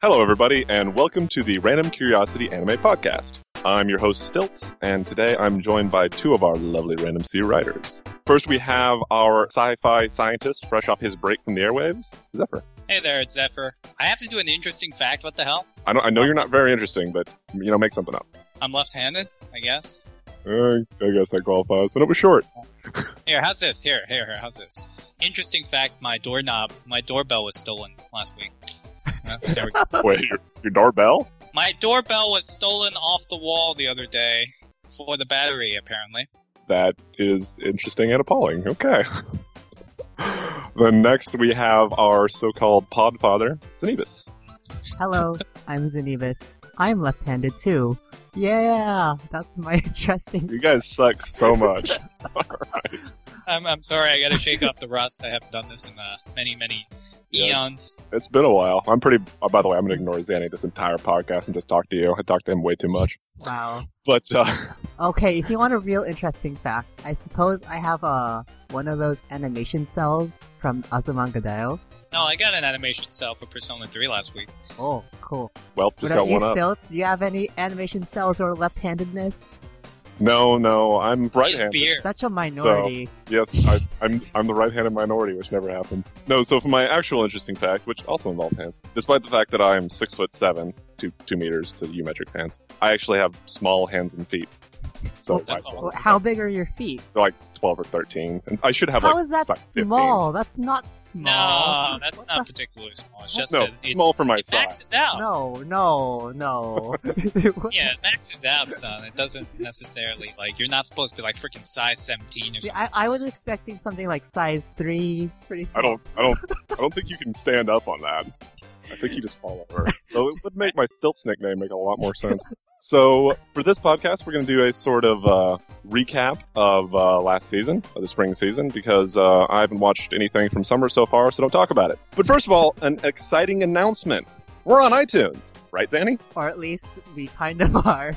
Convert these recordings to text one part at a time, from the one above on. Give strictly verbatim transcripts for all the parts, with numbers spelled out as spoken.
Hello, everybody, and welcome to the Random Curiosity Anime Podcast. I'm your host, Stilts, and today I'm joined by two of our lovely Random C writers. First, we have our sci-fi scientist, fresh off his break from the airwaves, Zephyr. Hey there, it's Zephyr. I have to do an interesting fact. What the hell? I, don't, I know you're not very interesting, but, you know, make something up. I'm left-handed, I guess. Uh, I guess that qualifies, and it was short. Here, how's this? Here, here, here, how's this? Interesting fact, my doorknob, my doorbell was stolen last week. Uh, there we go. Wait, your, your doorbell? My doorbell was stolen off the wall the other day for the battery, apparently. That is interesting and appalling. Okay. Then next we have our so-called podfather, Zenebus. Hello, I'm Zenebus. I'm left-handed too. Yeah, that's my interesting... You guys suck so much. Alright. I'm, I'm sorry, I gotta shake off the rust. I haven't done this in uh, many, many eons. Yeah, it's been a while. I'm pretty... Oh, by the way, I'm gonna ignore Zanny this entire podcast and just talk to you. I talked to him way too much. Wow. But, uh... Okay, if you want a real interesting fact, I suppose I have uh, one of those animation cells from Azumanga Daioh. No, I got an animation cell for Persona three last week. Oh, cool. Well, just What got about you, one up. Stilts? Do you have any animation cells or left-handedness? No, no, I'm He's right-handed. beer. Such a minority. Yes, I, I'm I'm the right-handed minority, which never happens. No, so for my actual interesting fact, which also involves hands, despite the fact that I'm six foot seven, two two meters to U metric hands, I actually have small hands and feet. So That's I- all. Well, How big are your feet? they're like twelve or thirteen, and I should have How like is that size fifteen. small? That's not small. No, that's What not the- particularly small. It's just No, that it, small for my it size. maxes out. No, no, no. What- Yeah, it maxes out, son. It doesn't necessarily, like, you're not supposed to be, like, freaking size seventeen or See, something. I, I was expecting something like size three. It's pretty I small. don't, I don't, I don't think you can stand up on that. I think you just fall over. So it would make my Stilts nickname make a lot more sense. So for this podcast, we're going to do a sort of uh, recap of uh, last season, of the spring season, because uh, I haven't watched anything from summer so far, so don't talk about it. But first of all, an exciting announcement. We're on iTunes, right, Zanny? Or at least we kind of are.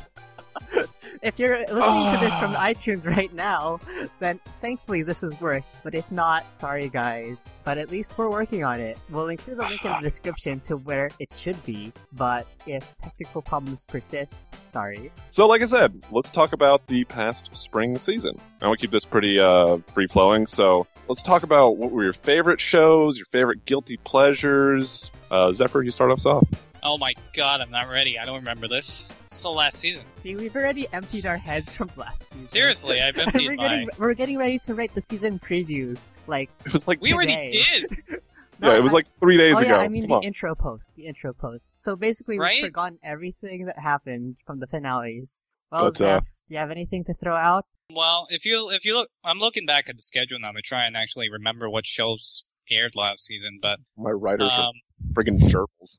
If you're listening to this from iTunes right now, then thankfully this has worked. But if not, sorry guys. But at least we're working on it. We'll include a link in the description to where it should be. But if technical problems persist, sorry. So like I said, let's talk about the past spring season. I want to keep this pretty uh, free-flowing, so let's talk about what were your favorite shows, your favorite guilty pleasures. Uh, Zephyr, you start us off. Oh my god, I'm not ready. I don't remember this. It's the last season. See, we've already emptied our heads from last season. Seriously, I've we're emptied getting my... we're getting ready to write the season previews. Like It was like We already today. did! no, yeah, it was I- like three days oh ago. yeah, I mean Come the on. intro post. The intro post. So basically, Right? we've forgotten everything that happened from the finales. Well, But, uh, Zeph, do you have anything to throw out? Well, if you if you look... I'm looking back at the schedule now to try and actually remember what shows aired last season, but... My writers Um, are friggin' gerbils.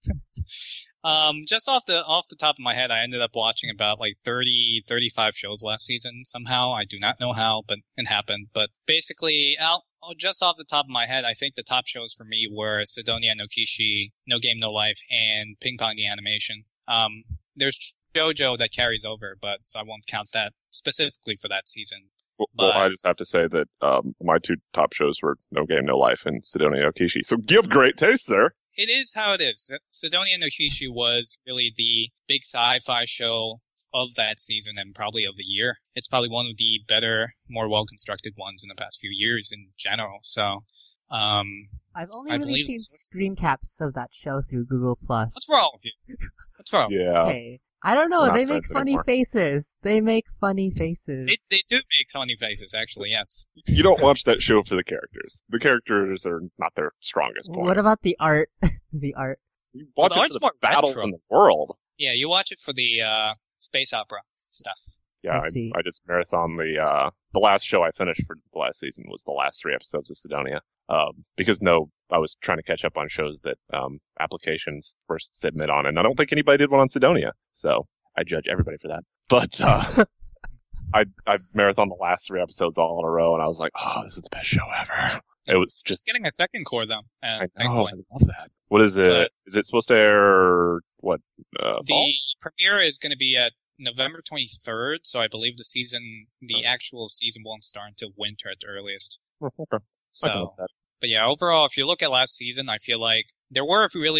um, just off the off the top of my head, I ended up watching about like thirty, thirty-five shows last season somehow. I do not know how, but it happened. But basically, out, just off the top of my head, I think the top shows for me were Sidonia no Kishi, No Game No Life, and Ping Pong the Animation. Um, there's JoJo that carries over, but so I won't count that specifically for that season. Well, well, But- I just have to say that um, my two top shows were No Game, No Life and Sidonia no Kishi. So give great taste there. It is how it is. Sidonia no Kishi was really the big sci-fi show of that season and probably of the year. It's probably one of the better, more well-constructed ones in the past few years in general. So, um, I've only I really believe seen it's- screen caps of that show through Google Plus. what's wrong with you? What's wrong? Yeah. Hey, I don't know. We're not They friends make funny anymore. faces. They make funny faces. They, they do make funny faces, actually, yes. You don't watch that show for the characters. The characters are not their strongest point. What about the art? the art. You Well, watch the it art's for the more battles retro. in the world. Yeah, you watch it for the, uh, space opera stuff. Yeah, I I, see. I just marathon the uh the last show I finished for the last season was the last three episodes of Sidonia. Um, because no, I was trying to catch up on shows that um applications first submit on, and I don't think anybody did one on Sidonia, so I judge everybody for that. But uh, I I marathoned the last three episodes all in a row, and I was like, oh, this is the best show ever. It was It's just getting a second core, though, uh, I know, thankfully. I love that. What is it? But- Is it supposed to air what uh, fall? The premiere is going to be at November twenty-third, so I believe the season, the actual season won't start until winter at the earliest. Oh, okay. I can live So, with that. but yeah, overall, if you look at last season, I feel like there were really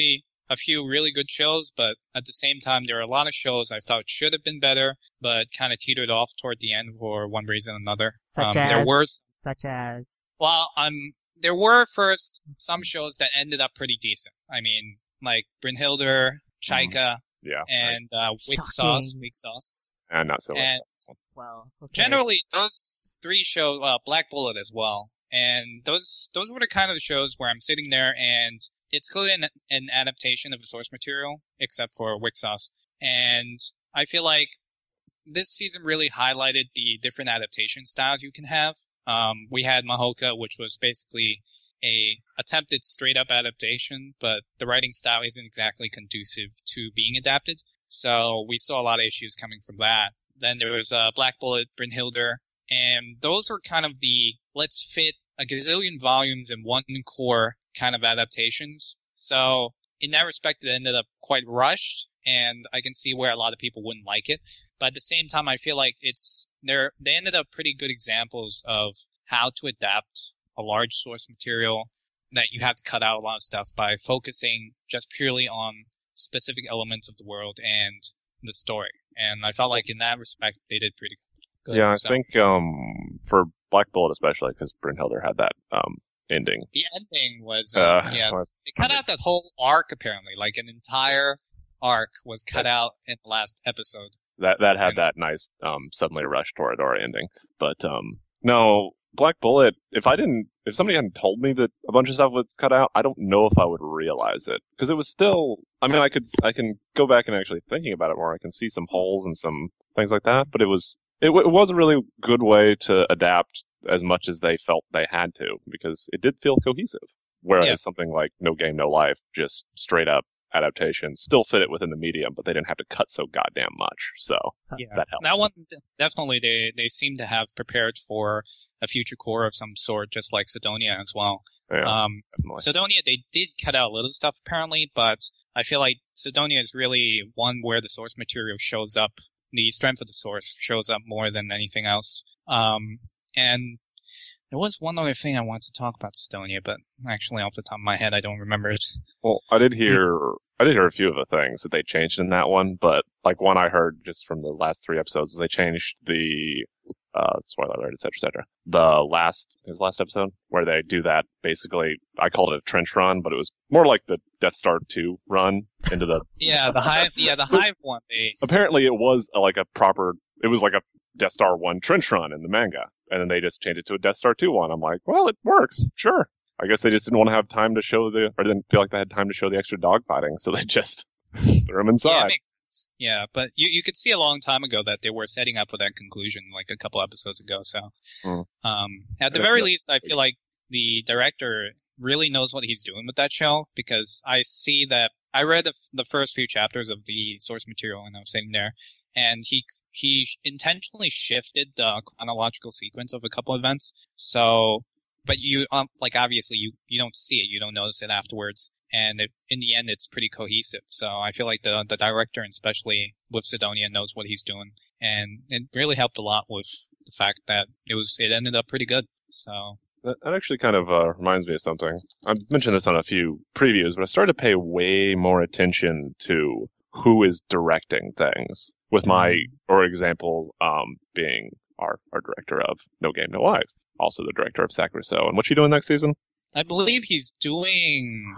a few really good shows, but at the same time, there are a lot of shows I felt should have been better, but kind of teetered off toward the end for one reason or another. Such um, as, there were, such as, well, um, there were first some shows that ended up pretty decent. I mean, like Brynhilder, Chaika, Yeah. and uh, Weak Sauce, Weak Sauce, And not so much. and well, okay. generally those three shows, well, Black Bullet as well, and those those were the kind of shows where I'm sitting there and it's clearly an, an adaptation of the source material, except for Weak Sauce, and I feel like this season really highlighted the different adaptation styles you can have. Um, we had Mahoka, which was basically a attempted straight-up adaptation, but the writing style isn't exactly conducive to being adapted, so we saw a lot of issues coming from that. Then there was uh, Black Bullet, Brynhilder, and those were kind of the let's fit a gazillion volumes in one core kind of adaptations. So in that respect, it ended up quite rushed, and I can see where a lot of people wouldn't like it. But at the same time, I feel like it's they're they ended up pretty good examples of how to adapt a large source material that you have to cut out a lot of stuff by focusing just purely on specific elements of the world and the story. And I felt like in that respect, they did pretty good. Yeah, I so. think um, for Black Bullet especially, because Brynhilder had that um, ending. The ending was, uh, Uh, yeah, they cut out that whole arc apparently, like an entire arc was cut out in the last episode. That that had that nice um, suddenly rushed Toradora ending. But um, no, Black Bullet, if I didn't, if somebody hadn't told me that a bunch of stuff was cut out, I don't know if I would realize it. Because it was still, I mean, I could, I can go back and actually thinking about it more. I can see some holes and some things like that. But it was, it, w- it was a really good way to adapt as much as they felt they had to, because it did feel cohesive. Whereas Yeah. something like No Game, No Life, just straight up adaptation, still fit it within the medium, but they didn't have to cut so goddamn much. So Yeah, that helps. that one definitely they they seem to have prepared for a future core of some sort, just like Sidonia as well. Yeah, um, definitely. Sidonia, they did cut out a little stuff apparently, but I feel like Sidonia is really one where the source material shows up, the strength of the source shows up more than anything else. Um, and there was one other thing I wanted to talk about Sidonia, but actually off the top of my head, I don't remember it. Well, I did hear, I did hear a few of the things that they changed in that one, but like one I heard just from the last three episodes is they changed the, uh, spoiler alert, et cetera, et cetera. The last, his last episode where they do that basically, I called it a trench run, but it was more like the Death Star two run into the, Yeah, the hive, yeah, the hive one. They apparently it was a, like a proper, it was like a Death Star one trench run in the manga. And then they just changed it to a Death Star two one. I'm like, well, it works. Sure. I guess they just didn't want to have time to show the, or didn't feel like they had time to show the extra dogfighting, so they just threw them Yeah, inside. it makes sense. Yeah, but you you could see a long time ago that they were setting up for that conclusion, like a couple episodes ago. So, Mm. um, at the Yeah, very yeah. least, I feel like the director really knows what he's doing with that show, because I see that I read the, f- the first few chapters of the source material when I was sitting there, and he he sh- intentionally shifted the chronological sequence of a couple events. So, but you um, like obviously you you don't see it, you don't notice it afterwards. And it, in the end, it's pretty cohesive. So I feel like the the director, and especially with Sidonia, knows what he's doing, and it really helped a lot with the fact that it was it ended up pretty good. So That, that actually kind of uh, reminds me of something. I've mentioned this on a few previews, but I started to pay way more attention to who is directing things. With my, or example, um, being our, our director of No Game, No Life, also the director of Sakura So. And what's she doing next season? I believe he's doing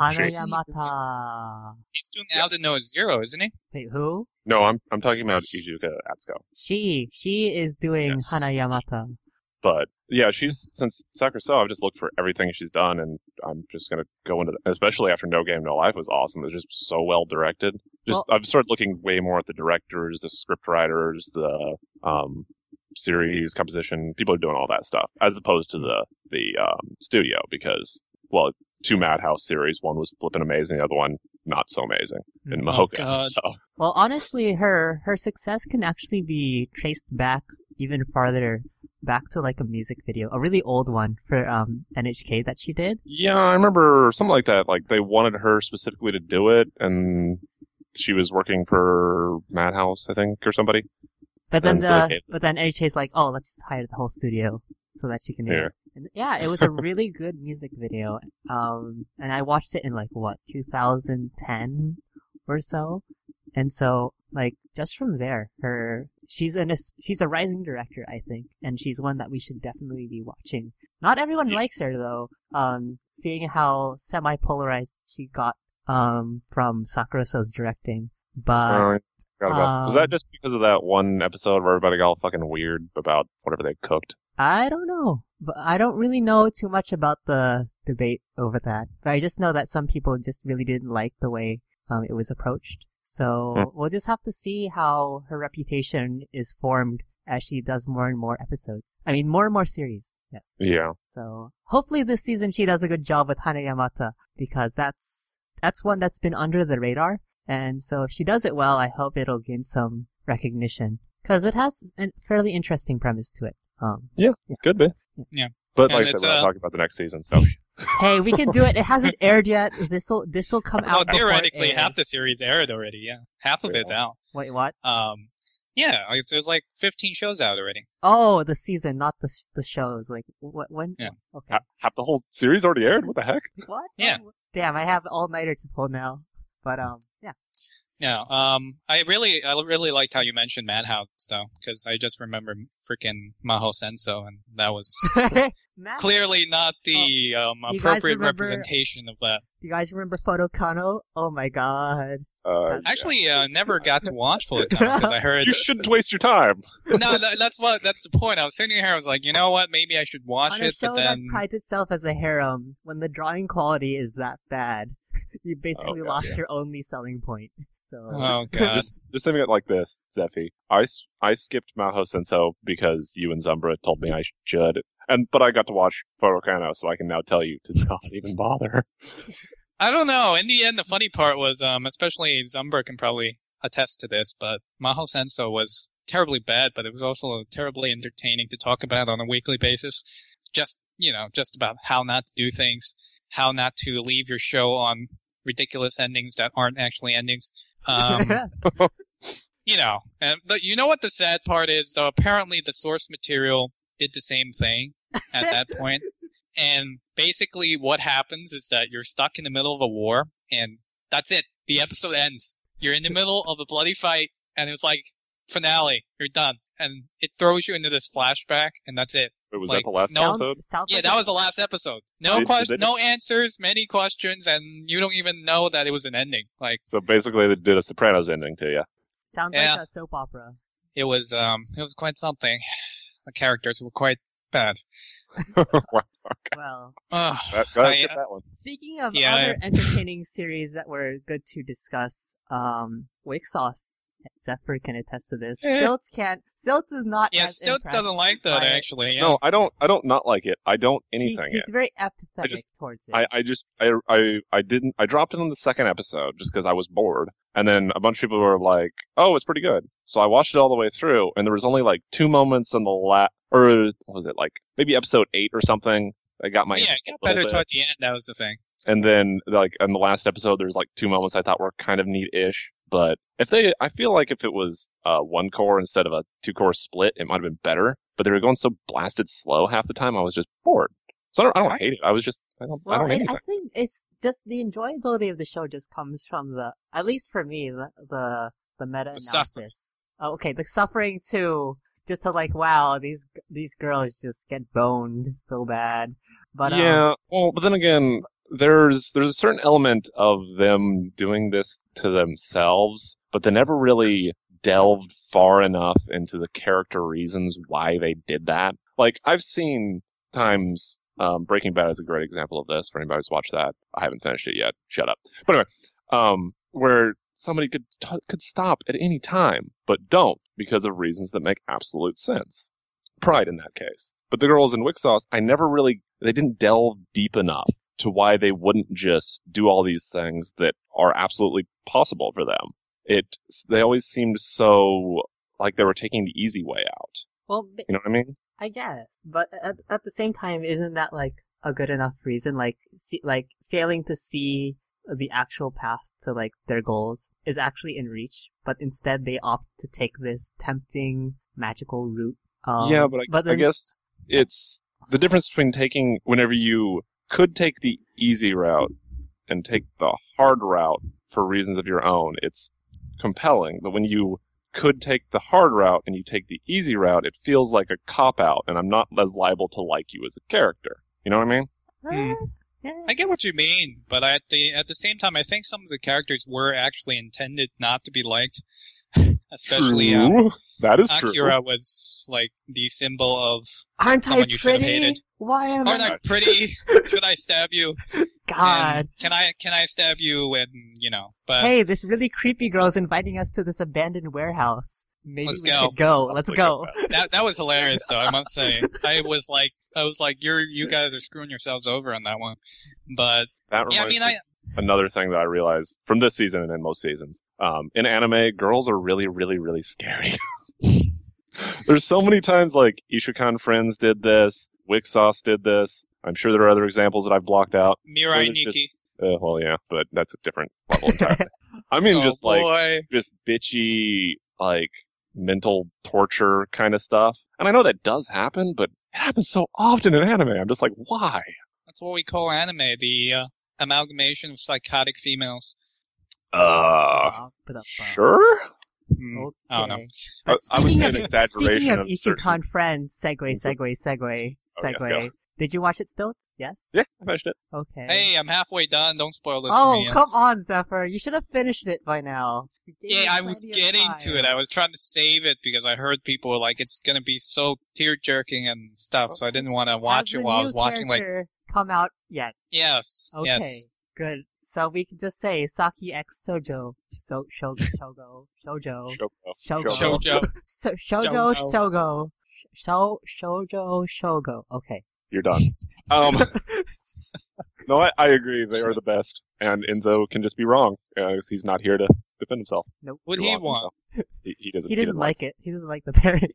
Hanayamata. he's doing Out of No Zero, isn't he? Wait, who? No, I'm I'm talking about Izuka Atsuko. She. She is doing Yes. Hanayamata. But yeah, she's since Sakura So, I've just looked for everything she's done, and I'm just gonna go into, the, especially after No Game No Life was awesome. It was just so well directed. Just Well- I've started looking way more at the directors, the script writers, the um series composition, people are doing all that stuff, as opposed to the the um studio, because well, two Madhouse series, one was flipping amazing, the other one not so amazing in Oh, Mahoka. God. So Well, honestly, her her success can actually be traced back even farther, back to like a music video, a really old one for um N H K that she did. yeah, I remember something like that. Like they wanted her specifically to do it, and she was working for Madhouse, I think, or somebody. But then And so they the gave- but then N H K's like, oh, let's just hire the whole studio so that she can do Yeah. it. And yeah, it was a really good music video. Um, and I watched it in like what two thousand ten or so. And so, like, just from there, her she's an she's a rising director, I think, and she's one that we should definitely be watching. Not everyone Yeah. likes her though. Um, seeing how semi-polarized she got um from Sakuroso's directing, but Uh, forgot about- was um, that just because of that one episode where everybody got all fucking weird about whatever they cooked? I don't know. But I don't really know too much about the debate over that. But I just know that some people just really didn't like the way um it was approached. So Hmm. we'll just have to see how her reputation is formed as she does more and more episodes. I mean, more and more series. Yes. Yeah. So hopefully this season she does a good job with Hana Yamata, because that's that's one that's been under the radar. And so if she does it well, I hope it'll gain some recognition, because it has a fairly interesting premise to it. Um, Could be. Yeah. But And like I said, it's, we're not uh, talking about the next season, so. hey, we can do it. It hasn't aired yet. This'll this'll come Well, out. before it theoretically, half airs. the series aired already. Yeah, half of it's out. Wait, what? Um, yeah, like, there's like fifteen shows out already. Oh, the season, not the sh- the shows. Like what? When? Yeah. Okay. Ha- Half the whole series already aired? What the heck? What? Yeah. Oh, damn, I have all nighter to pull now. But um, yeah. Yeah. Um, I really, I really liked how you mentioned Madhouse though, because I just remember freaking Maho Senso, and that was Matt, clearly not the um, you guys appropriate remember- representation of that. do you guys remember Photokano? Oh my god. Uh, Actually, uh, never got to watch Full Account because I heard. you shouldn't waste your time. No, that, that's what. That's the point. I was sitting here. I was like, you know what? Maybe I should watch On a it, show but then. that prides itself as a harem, when the drawing quality is that bad, you basically Oh, God, lost yeah. your only selling point. So. Oh god. Just, just think of it like this, Zephy. I, s- I skipped Maho Senso because you and Zumbra told me I should, and but I got to watch Photokano, so I can now tell you to not even bother. I don't know. In the end, the funny part was, um, especially Zumber can probably attest to this, but Maho Senso was terribly bad, but it was also terribly entertaining to talk about on a weekly basis. Just, you know, just about how not to do things, how not to leave your show on ridiculous endings that aren't actually endings. Um, you know, and the, you know what the sad part is, though? Apparently the source material did the same thing at that point. And basically what happens is that you're stuck in the middle of a war, and that's it. The episode ends. You're in the middle of a bloody fight, and it's like, finale, you're done. And it throws you into this flashback, and that's it. Wait, was Like, that the last no- episode? Sounds Yeah, like that a- was the last episode. No Did- question, did they no answers, many questions, and you don't even know that it was an ending. Like, So basically, they did a Sopranos ending to you. Sounds Yeah. like a soap opera. it was, um, it was quite something. The characters were quite bad. Well, Ugh. That, gotta I, skip uh, that one. speaking of Yeah, other I- entertaining series that were good to discuss, um, Wake Sauce. Zephyr can attest to this. Eh. Stilts can't. Stilts is not. Yeah, as Stilts impressed doesn't like that, by it. actually. Yeah. No, I don't. I don't not like it. I don't He's, anything. he's it. very apathetic just- towards it. I, I just I I I didn't. I dropped it on the second episode just because I was bored, and then a bunch of people were like, "Oh, it's pretty good." So I watched it all the way through, and there was only like two moments in the la or what was it like maybe episode eight or something that got my yeah, it interest got a little better bit. toward the end, that was the thing. And then, like, in the last episode, there's like two moments I thought were kind of neat-ish. But if they, I feel like if it was uh, one core instead of a two-core split, it might have been better. But they were going so blasted slow half the time, I was just bored. So I don't, I don't hate it. I was just, I don't, I Well, don't hate it, anything. I think it's just the enjoyability of the show just comes from the, at least for me, the the, the meta The suffering. analysis. Oh, okay, the suffering too. Just to like, wow, these these girls just get boned so bad. But um, yeah, well, but then again, there's there's a certain element of them doing this to themselves, but they never really delved far enough into the character reasons why they did that. Like, I've seen times, um, Breaking Bad is a great example of this, for anybody who's watched that. I haven't finished it yet. Shut up. But anyway, um, where somebody could t- could stop at any time, but don't, because of reasons that make absolute sense. Pride in that case. But the girls in Wixauce, I never really, they didn't delve deep enough to why they wouldn't just do all these things that are absolutely possible for them. It, they always seemed so like they were taking the easy way out. well, b- You know what I mean? I guess, but at, at the same time, isn't that like a good enough reason? Like, see, like failing to see the actual path to like their goals is actually in reach, but instead they opt to take this tempting magical route. Um, yeah, but I, but I then, guess it's, the difference between taking whenever you could take the easy route and take the hard route for reasons of your own, it's compelling. But when you could take the hard route and you take the easy route, it feels like a cop-out, and I'm not as liable to like you as a character. You know what I mean? Hmm. Yeah. I get what you mean, but at the at the same time, I think some of the characters were actually intended not to be liked. Especially, true. Um, that is Akira true. was like the symbol of Aren't someone I you should have pretty? hated. Why am Aren't I? I pretty? Should I stab you? God. And can I can I stab you? And you know, but Hey, this really creepy girl's inviting us to this abandoned warehouse. Maybe Let's we go. should go. Let's Let's look go. at that. that that was hilarious, though. I must say, I was like, I was like, you're you guys are screwing yourselves over on that one. But That reminds yeah, I mean, me I another thing that I realized from this season and in most seasons. Um, in anime, girls are really, really, really scary. There's so many times like Ishukan Friends did this, Wixos did this. I'm sure there are other examples that I've blocked out. Mirai It's just- Nikki. Uh, well, yeah, but that's a different level entirely. I mean, Oh just like boy. just bitchy, like mental torture kind of stuff. And I know that does happen, but it happens so often in anime. I'm just like, why? That's what we call anime, the uh, amalgamation of psychotic females. Uh, Put up, uh, sure. Hmm, I don't know. okay. I, But I would speaking say of, an exaggeration speaking of of Ishukan certain- Friends, segue, segue, segue, Oh, yes, segue. go. Did you watch it still? Yes? Yeah, I finished it. Okay. Hey, I'm halfway done. Don't spoil this oh, for me. come on, Zephyr. You should have finished it by now. You gave me Yeah, I was plenty of getting time. to it. I was trying to save it because I heard people were like, it's gonna be so tear-jerking and stuff, so I didn't want to watch Has it the while I new was watching, like, character come out yet? yes, Okay, yes. good. So we can just say Saki X Sojo. So, Shogo, Shogo, Shoujo. Shoko. Shogo. Shoujo. So, Shoujo, Shoujo. Shogo. So, Shoujo, Shogo. Okay. You're done. Um, no, I, I agree. They are the best, and Enzo can just be wrong because he's not here to defend himself. Nope. What You're he wrong, want? Enzo. He, he doesn't. He doesn't like it. He doesn't like the pairing.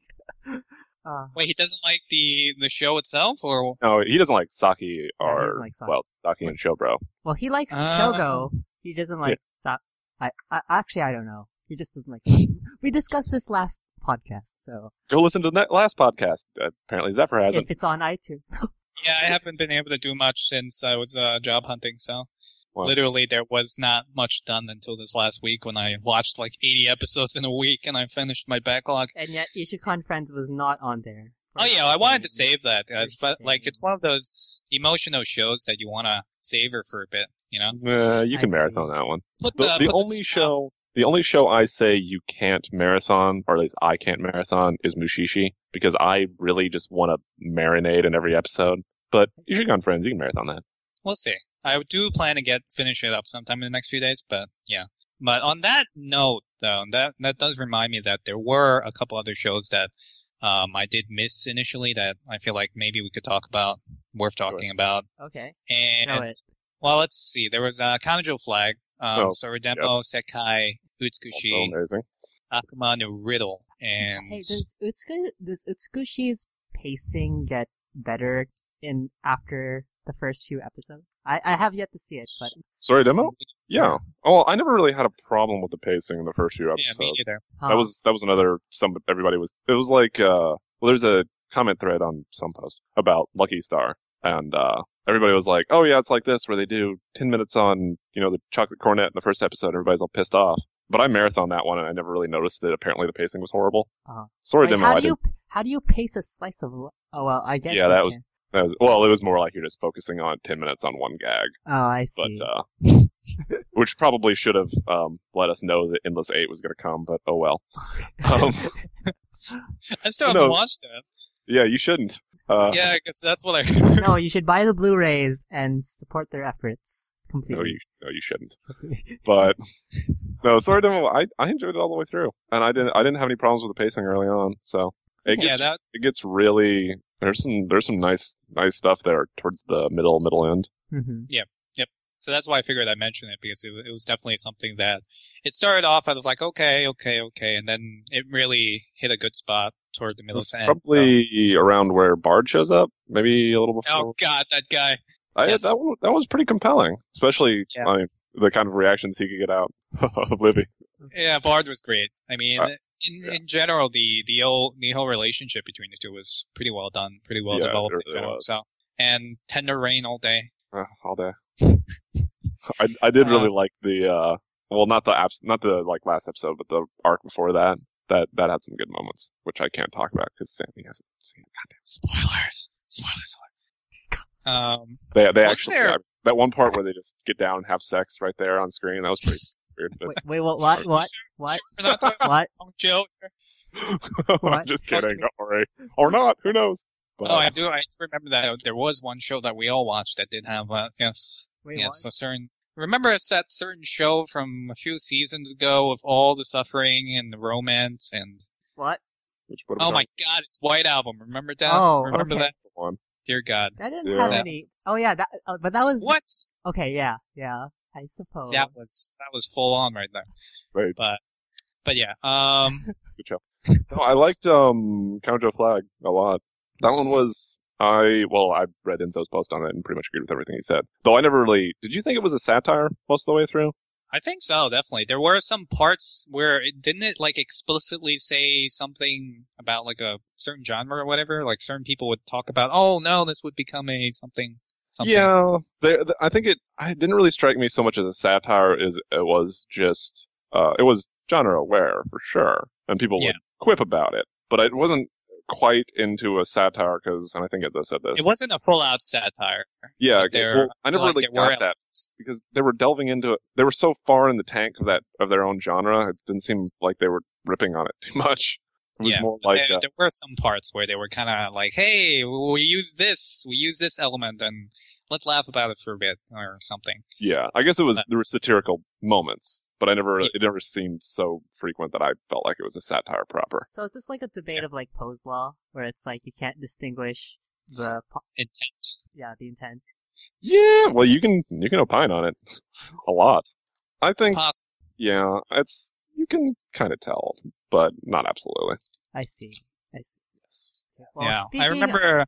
uh, Wait, he doesn't like the the show itself, or No, he doesn't like Saki Yeah, he or doesn't like Saki. well, Saki and Shobro. well, he likes Uh, Shogo. He doesn't like Sa- I, I actually I don't know. He just doesn't like. Saki. We discussed this last podcast, so Go listen to the last podcast. Uh, apparently, Zephyr hasn't. if it's on iTunes, yeah, I haven't been able to do much since I was uh, job hunting. So Wow. literally, there was not much done until this last week when I watched like eighty episodes in a week and I finished my backlog. and yet Ishukan Friends was not on there. Oh yeah, I wanted to save that, guys, For but like shame. it's one of those emotional shows that you want to savor for a bit, you know. Uh, you I can see. marathon that one. Put The, the, the put only show, the only show I say you can't marathon, or at least I can't marathon, is Mushishi because I really just want to marinate in every episode. But Ishukan Friends, you can marathon that. We'll see. I do plan to get finish it up sometime in the next few days, but yeah. But on that note, though, that that does remind me that there were a couple other shows that um I did miss initially that I feel like maybe we could talk about, worth talking about. Okay, And know it. well, let's see. There was uh, Kanojo Flag, um, Oh, Sorodemo, Sekai, Also Utsukushi, amazing. Akuma no Riddle, and Hey, does Utsuku does Utsukushi's pacing get better in after the first few episodes? I I have yet to see it, but Sorry, demo? Yeah. Oh, I never really had a problem with the pacing in the first few yeah, episodes. me either. huh. That was that was another. Some everybody was. It was like uh. Well, there's a comment thread on some post about Lucky Star, and uh, everybody was like, "Oh yeah, it's like this where they do ten minutes on you know the chocolate cornet in the first episode. Everybody's all pissed off." But I marathoned that one, and I never really noticed that. Apparently, the pacing was horrible. Uh-huh. Sorry, Wait, demo. how I do you didn't. how do you pace a slice of? li- Oh well, I guess. Yeah, you that was- can. That was, well, it was more like you're just focusing on ten minutes on one gag, Oh, I but see. uh, which probably should have um let us know that Endless Eight was going to come. But oh well. Um, I still No. haven't watched it. yeah, you shouldn't. Uh, Yeah, I guess that's what I heard. No, you should buy the Blu-rays and support their efforts No, completely. you no, you shouldn't. But no, sorry, demo. I I enjoyed it all the way through, and I didn't I didn't have any problems with the pacing early on. So it Yeah, gets that it gets really there's some there's some nice nice stuff there towards the middle middle end. hmm so that's why I figured I'd mention it because it, it was definitely something that it started off. I was like, okay, okay, okay, and then it really hit a good spot toward the middle It's to end. probably around where Bard shows up, maybe a little So- before. oh God, that guy. I, yes. that one, that was pretty compelling, especially Yeah. I mean, the kind of reactions he could get out of Livy. Yeah, Bard was great. I mean, Uh, in yeah. in general, the the whole the whole relationship between the two was pretty well done, pretty well Yeah, it developed in really general. was. So, and Tender Rain all day. Uh, all day. I I did Uh, really like the uh well not the apps not the like last episode but the arc before that that that had some good moments which I can't talk about because Sammy hasn't seen it. Spoilers, spoilers. Um, They they Wasn't actually there- yeah, that one part where they just get down and have sex right there on screen that was pretty weird. But Wait, wait, what, what, what, what, Sure, we're not talking what? about Joe. I'm What? just kidding. Don't worry. Or not. Who knows? But, Oh, I do. I remember that there was one show that we all watched that did have uh, yes, Wait, yes, what? a certain. Remember it's that certain show from a few seasons ago of all the suffering and the romance and What? which, what are we oh my talking God, it's White Album. Remember that? Oh, remember okay. that? about? One. Dear God, That didn't Yeah. have any. Oh yeah, that. Uh, but that was. what? Okay, yeah, yeah. I suppose. That was that was full on right there. Right. But but yeah, um, Good show. No, I liked um Count Joe Flag a lot. That one was I well I read Enzo's post on it and pretty much agreed with everything he said. Though I never really did. You think it was a satire most of the way through? I think so, definitely. There were some parts where it didn't it like explicitly say something about like a certain genre or whatever. Like certain people would talk about, oh no, this would become a something something. Yeah, there, th- I think it. It didn't really strike me so much as a satire as it was just. Uh, it was genre aware for sure, and people Yeah. would quip about it, but it wasn't quite into a satire because, and I think Enzo said this. It wasn't a full out satire. Yeah, but there- well, I never like, really there were got that elements. because they were delving into it. They were so far in the tank of that of their own genre. It didn't seem like they were ripping on it too much. It was Yeah, more but like there, uh, there were some parts where they were kind of like, "Hey, we use this, we use this element, and let's laugh about it for a bit or something." yeah. I guess it was Uh, there were satirical moments, but I never Yeah. it never seemed so frequent that I felt like it was a satire proper. So is this like a debate of like Poe's law, where it's like you can't distinguish the po- Intent. yeah the intent? Yeah, well, you can you can opine on it a lot. I think, Poss- yeah, it's you can kind of tell, but not absolutely. I see. I see. Yes. Well, yeah, I speaking- remember.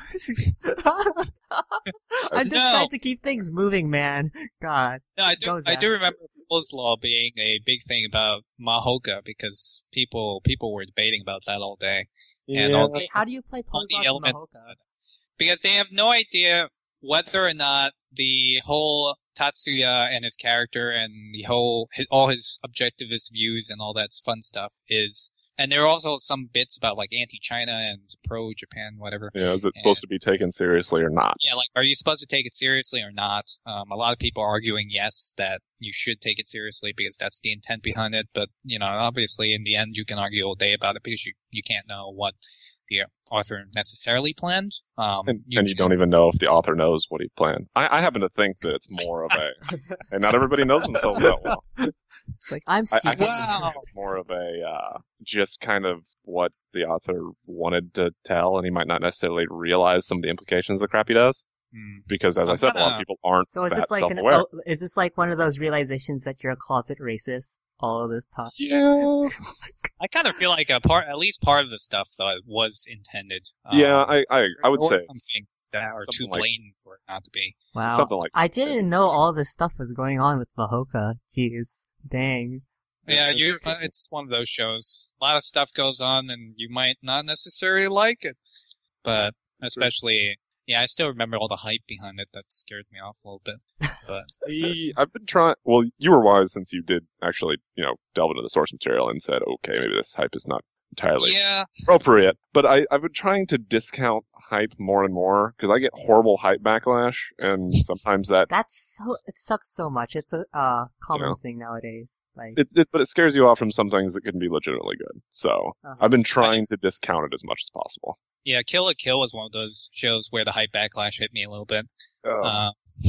I'm just No. trying to keep things moving, man. God. No, I do. Go, I Zach. do remember Poe's law being a big thing about Mahoka because people people were debating about that all day. And all the, Wait, how do you play all Poe's the law to elements Mahoka? inside it. Because they have no idea whether or not the whole Tatsuya and his character and the whole his, all his objectivist views and all that fun stuff is. And there are also some bits about like anti-China and pro-Japan, whatever. Yeah, is it supposed to be taken seriously or not? Yeah, like, are you supposed to take it seriously or not? Um, a lot of people are arguing yes, that you should take it seriously because that's the intent behind it. But, you know, obviously in the end you can argue all day about it because you, you can't know what the author necessarily planned. Um, And you, and you don't even know if the author knows what he planned. I, I happen to think that it's more of a, and not everybody knows themselves that well. It's like I'm I, I secret. happen to think it's more of a, uh, just kind of what the author wanted to tell, and he might not necessarily realize some of the implications of the crap he does. Hmm. Because, as I I'm said, a lot of kinda- people aren't So is that this like an self-aware. oh, is this like one of those realizations that you're a closet racist? All of this talk. Yeah. I kind of feel like a part, at least part of the stuff though, was intended. Um, Yeah, I, I, I would there were say some things that are too something like- blatant for it not to be. Wow. something like I didn't know all this stuff was going on with Mahoka. Jeez. Dang. Yeah, It's you. interesting. Uh, it's one of those shows. A lot of stuff goes on, and you might not necessarily like it. But especially, yeah, I still remember all the hype behind it. That scared me off a little bit. But I- I've been trying. Well, you were wise since you did actually, you know, delve into the source material and said, okay, maybe this hype is not entirely yeah, appropriate. But I, I've been trying to discount hype more and more because I get horrible hype backlash, and sometimes that That's so. It sucks so much. It's a uh, common Yeah. thing nowadays. Like. it, it, but it scares you off from some things that can be legitimately good. So uh-huh. I've been trying to discount it as much as possible. yeah. Kill a Kill was one of those shows where the hype backlash hit me a little bit. Uh, Uh,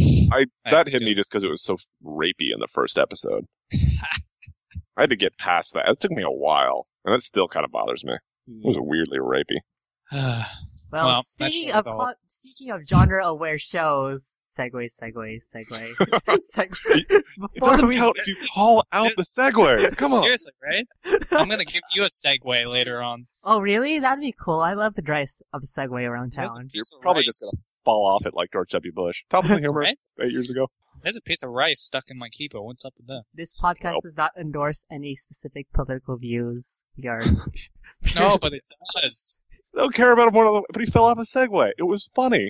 I I that hit do. me just because it was so rapey in the first episode. I had to get past that. It took me a while, and that still kind of bothers me. It was weirdly rapey. uh, Well, well, that speaking shows of all- clo- speaking of genre-aware shows, segue, segue, segue, segue. It Before doesn't we, count if you call out the segue. Come on. seriously, right? I'm gonna give you a segue later on. oh really? That'd be cool. I love to drive of a Segway around There's a town. piece of probably rice. just fall off it like George W. Bush. Top of the humor Right? eight years ago. There's a piece of rice stuck in my keeper. What's up with that? This podcast Well. does not endorse any specific political views. We are No, but it does. I don't care about him one of the, but he fell off a Segway. It was funny.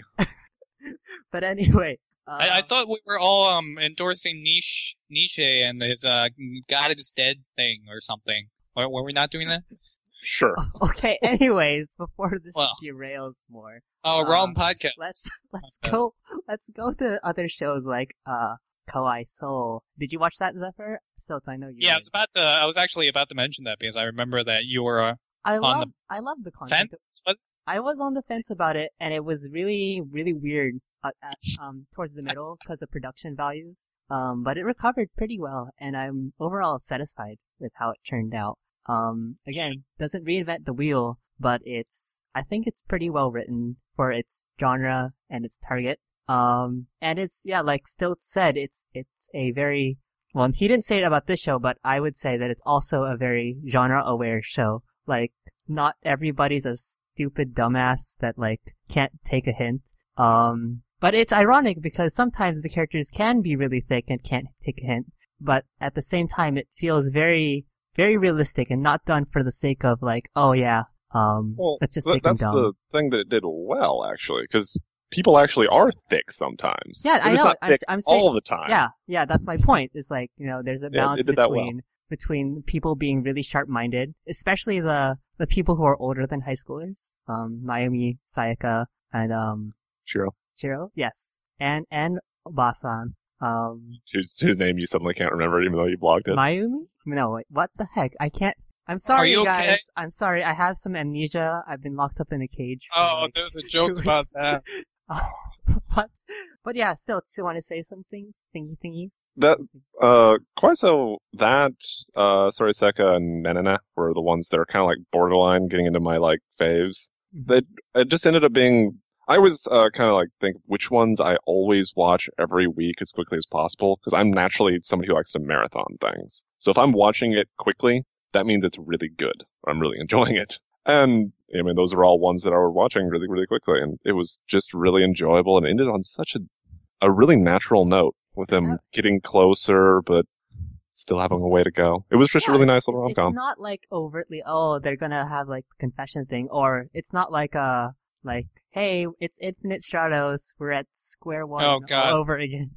But anyway, uh, I, I thought we were all um endorsing Niche, Nietzsche and his uh God is dead thing or something. Were, were we not doing that? Sure. okay. Anyways, before this Well. derails more, Oh, Uh, wrong podcast. let's let's Okay. go let's go to other shows like uh Kawaii Soul. Did you watch that, Zephyr? Still, I know you. Yeah, I did. was about to. I was actually about to mention that because I remember that you were uh, I on love the I love the content. fence. Was I was on the fence about it, and it was really, really weird at, at, um, towards the middle because of production values. Um, but it recovered pretty well, and I'm overall satisfied with how it turned out. Um, again, doesn't reinvent the wheel, but it's, I think it's pretty well written for its genre and its target. Um, and it's, yeah, like Stilt said, it's, it's a very, well, he didn't say it about this show, but I would say that it's also a very genre-aware show. Like, not everybody's a stupid dumbass that, like, can't take a hint. Um, but it's ironic because sometimes the characters can be really thick and can't take a hint. But at the same time, it feels very, very realistic and not done for the sake of, like, oh yeah, um, Well, let's just th- make them that's dumb. the thing that it did well, actually, because people actually are thick sometimes. Yeah, They're I just know. Not I'm, thick I'm saying, all the time. yeah, yeah, that's my point. Is like, you know, there's a Yeah, balance it did that well. between between people being really sharp-minded, especially the the people who are older than high schoolers, um, Mayumi, Sayaka, and um, Shiro, Shiro, yes, and and Basan, um, whose whose name you suddenly can't remember, even though you blogged it. Mayumi. No, wait, what the heck? I can't. I'm sorry, you guys. okay? I'm sorry. I have some amnesia. I've been locked up in a cage. for, oh, like, there's a two joke about weeks. that. Oh, but but yeah, still, still want to say some things, thingy thingies. That uh, quite so that uh, Soriseka and Nenana were the ones that are kind of like borderline getting into my like faves. Mhm. They it just ended up being. I always uh, kind of like think which ones I always watch every week as quickly as possible because I'm naturally somebody who likes to marathon things. So if I'm watching it quickly, that means it's really good. I'm really enjoying it. And I mean, those are all ones that I was watching really, really quickly, and it was just really enjoyable and ended on such a a really natural note with them Yeah. getting closer, but still having a way to go. It was just Yeah, a really it's- nice little rom It's com. not like overtly, oh, they're gonna have like the confession thing, or it's not like a like, hey, it's Infinite Stratos, we're at square one Oh, God. all over again.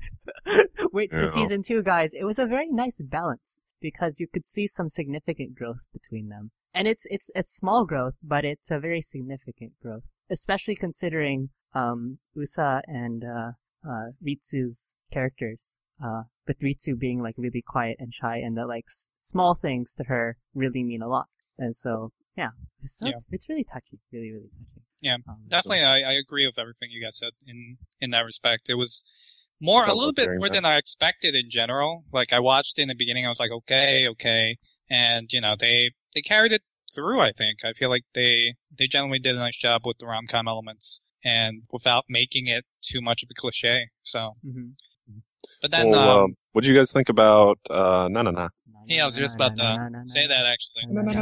Wait for Yeah. season two, guys. It was a very nice balance because you could see some significant growth between them, and it's it's it's small growth, but it's a very significant growth, especially considering um Usa and uh uh Ritsu's characters. Uh, with Ritsu being like really quiet and shy, and the like s- small things to her really mean a lot. And so, yeah, it's, so, Yeah. it's really touchy, really, really touchy. Yeah, Um, Definitely, I, I agree with everything you guys said in in that respect. It was more, a Felt little like bit hearing more that. than I expected in general. Like I watched in the beginning, I was like, okay, okay, and you know, they they carried it through. I think I feel like they they generally did a nice job with the rom com elements and without making it too much of a cliche. So, mhm. but then, well, um, um, what do you guys think about uh, Nanana? yeah, I was just about to say that actually.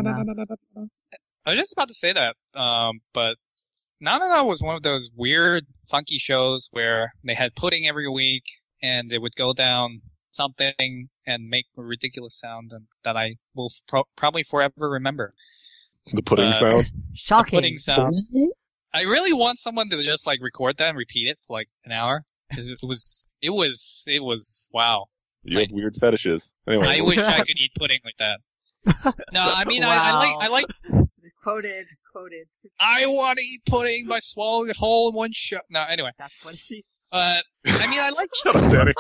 I was just about to say that, um, but Nanana was one of those weird, funky shows where they had pudding every week, and they would go down something and make a ridiculous sound, and that I will pro- probably forever remember. The pudding Uh, sound? Shocking. Pudding sound. I really want someone to just like record that and repeat it for like an hour, because it was, it was, it was wow. You have weird fetishes. Anyway, I wish I could eat pudding like that. No, I mean, I, I like, I like, Quoted, quoted. I want to eat pudding by swallowing it whole in one shot. No, anyway, That's what she said. uh, I mean, I like. shut up, Danny.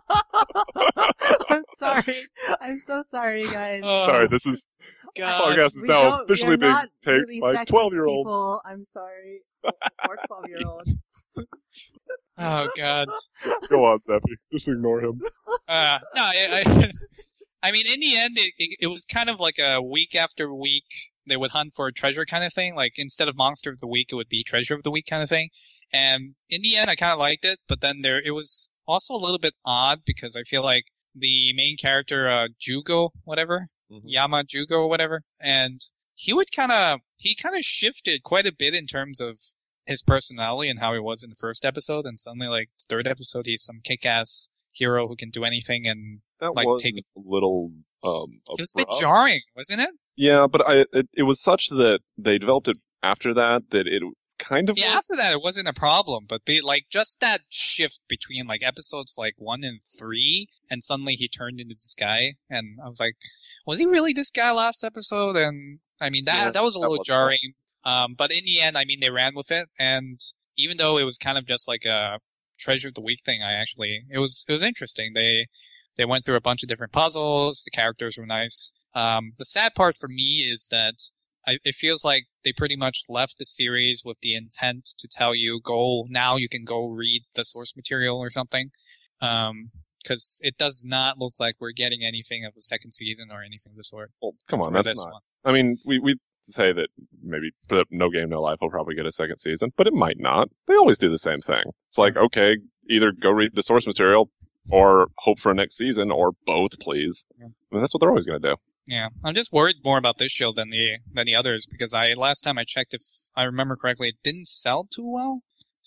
I'm sorry. I'm so sorry, guys. Oh, Sorry, this is God. podcast is We now don't- officially we're being not taped really by sexist twelve-year-olds. people. I'm sorry. Or twelve-year-olds. Oh God. Go on, Steffi. Just ignore him. Uh, no, I, I, I mean, in the end, it, it, it was kind of like a week after week they would hunt for a treasure kind of thing. Like instead of Monster of the Week, it would be Treasure of the Week kind of thing. And in the end, I kind of liked it, but then there, it was also a little bit odd because I feel like the main character, uh, Jugo, whatever, Mhm. Yama Jugo or whatever, and he would kind of, he kind of shifted quite a bit in terms of his personality and how he was in the first episode, and suddenly, like, the third episode, he's some kick-ass hero who can do anything and That like was take it. a little um. It was a bit abrupt. jarring, wasn't it? Yeah, but I it, it was such that they developed it after that that it kind of Yeah, was- after that it wasn't a problem, but be, like just that shift between like episodes like one and three, and suddenly he turned into this guy, and I was like, was he really this guy last episode? And I mean that Yeah, that was a that little was jarring. Um, but in the end, I mean they ran with it, and even though it was kind of just like a treasure of the week thing, I actually it was it was interesting. They they went through a bunch of different puzzles. The characters were nice. Um, the sad part for me is that I, it feels like they pretty much left the series with the intent to tell you, go, now you can go read the source material or something. Um, cause it does not look like we're getting anything of a second season or anything of the sort. Well, come on, for that's this not. one. I mean, we we say that maybe for No Game No Life will probably get a second season, but it might not. They always do the same thing. It's like, okay, either go read the source material or hope for a next season, or both, please. Yeah. I mean, that's what they're always going to do. Yeah, I'm just worried more about this show than the than the others because I last time I checked, if I remember correctly, it didn't sell too well.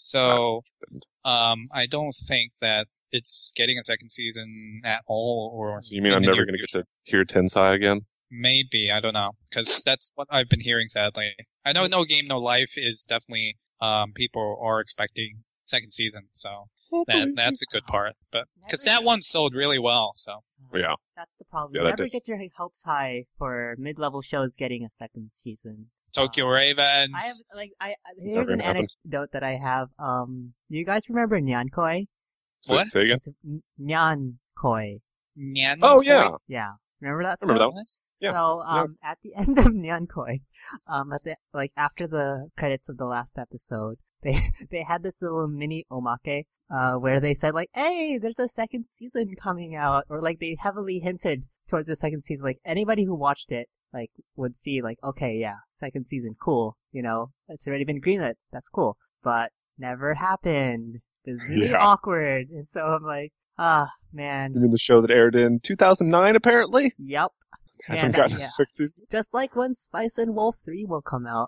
So um, I don't think that it's getting a second season at all. Or So you mean in I'm the never near going to get future. to hear Tensai again? Maybe, I don't know, because that's what I've been hearing. Sadly, I know No Game No Life is definitely um, people are expecting second season, so that that's a good part. But because that one sold really well, so. Yeah. That's the problem. Yeah, that Never did. get your hopes high for mid-level shows getting a second season. Tokyo Uh, Ravens. I have like I I- here's Never an gonna happen. anecdote that I have. Um, you guys remember Nyankoi? Say, What? say again? It's N- Nyankoi. Nyan Oh, Koi? yeah. Yeah, remember that? I remember song? that one. What? Yeah. So um, at the end of Nyankoi, um, at the like after the credits of the last episode, they they had this little mini omake, uh, where they said like, "Hey, there's a second season coming out," or like they heavily hinted towards the second season. Like anybody who watched it, like would see like, okay, yeah, second season, cool. You know, it's already been greenlit. That's cool, but never happened. It was really Yeah. awkward, and so I'm like, ah, man, You mean the show that aired in two thousand nine, apparently? yep. Hasn't that- gotten yeah. a sixth season? Just like when Spice and Wolf three will come out.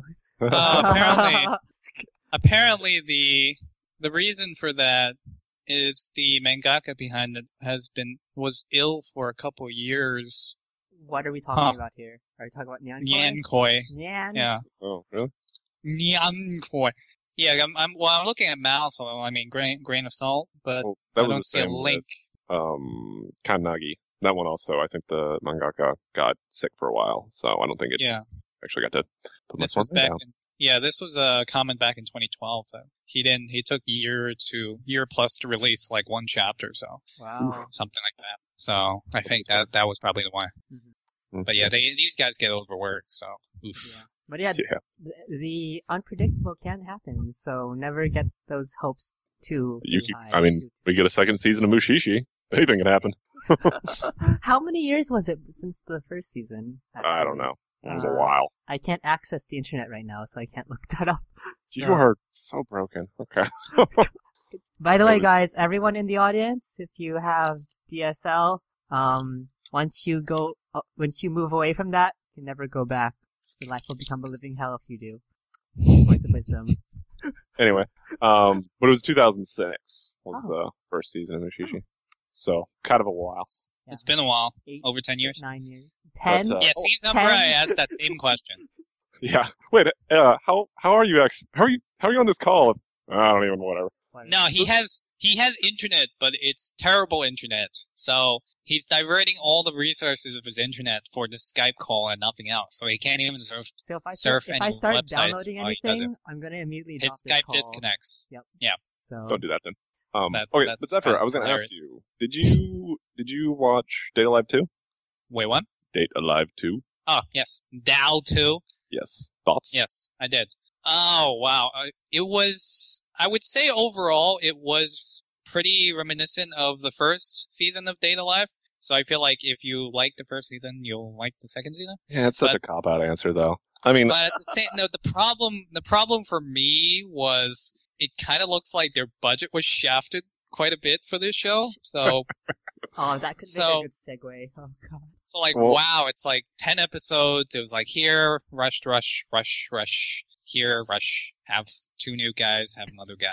Uh, apparently. Apparently, the the reason for that is the mangaka behind it has been was ill for a couple years. What are we talking Huh. about here? Are we talking about Nyan Nyan Koi. Nyan? Yeah. Oh, really? Nyan Koi. Yeah, I'm, I'm, well, I'm looking at Mal, so I mean, grain, grain of salt, but Well, that I was don't the see a same link. with um, Kanagi. That one also, I think the mangaka got sick for a while, so I don't think it Yeah, actually got to put this much was more back down. in, yeah, this was a comment back in twenty twelve. That he didn't, he took year to, year plus to release like one chapter, so Wow. something like that. So I think that, that was probably the one. Mm, But yeah, they, these guys get overworked, so oof. Yeah. But yeah, Yeah. the, the unpredictable can happen, so never get those hopes too, You too keep- high. I mean, we get a second season of Mushishi. Anything can happen. How many years was it since the first season? I don't know. It was a Uh, while. I can't access the internet right now, so I can't look that up. You So- are so broken. Okay. By the That way, was- guys, everyone in the audience, if you have D S L, um, once you go, uh, once you move away from that, you can never go back. Your life will become a living hell if you do. Words of wisdom. Anyway, um, but it was two thousand six was Oh. the first season of Mushishi. So, kind of a while. Yeah. It's been a while. Eight, Over ten years. nine years, ten. uh, Yeah, Oh, see, ten. Zumbra, I asked that same question. Yeah. Wait, uh, how, how are you ex- how are you, how are you on this call? I don't even, whatever. Whatever. No, he has he has internet, but it's terrible internet. So he's diverting all the resources of his internet for the Skype call and nothing else. So he can't even surf. So if I surf start, if any I start websites downloading while he does anything, I'm gonna immediately His drop Skype this call. disconnects. So Don't do that then. Um, That- okay, but that's Zephyr, kinda I was gonna ask hilarious. you, did you, did you watch Date Alive two? Wait, what? Date Alive two? Oh, yes. Dow two. Yes. Thoughts? Yes, I did. Oh, wow. Uh, it was, I would say overall, it was pretty reminiscent of the first season of Data Life. So I feel like if you like the first season, you'll like the second season. Yeah, it's such But- a cop-out answer though. I mean, But at the same, no, the problem, the problem for me was it kind of looks like their budget was shafted quite a bit for this show. So, Oh, that could So- make a good segue. Oh god. so like, Well- wow, it's like ten episodes. It was like here, rush, rush, rush, rush. Here, rush. Have two new guys. Have another guy.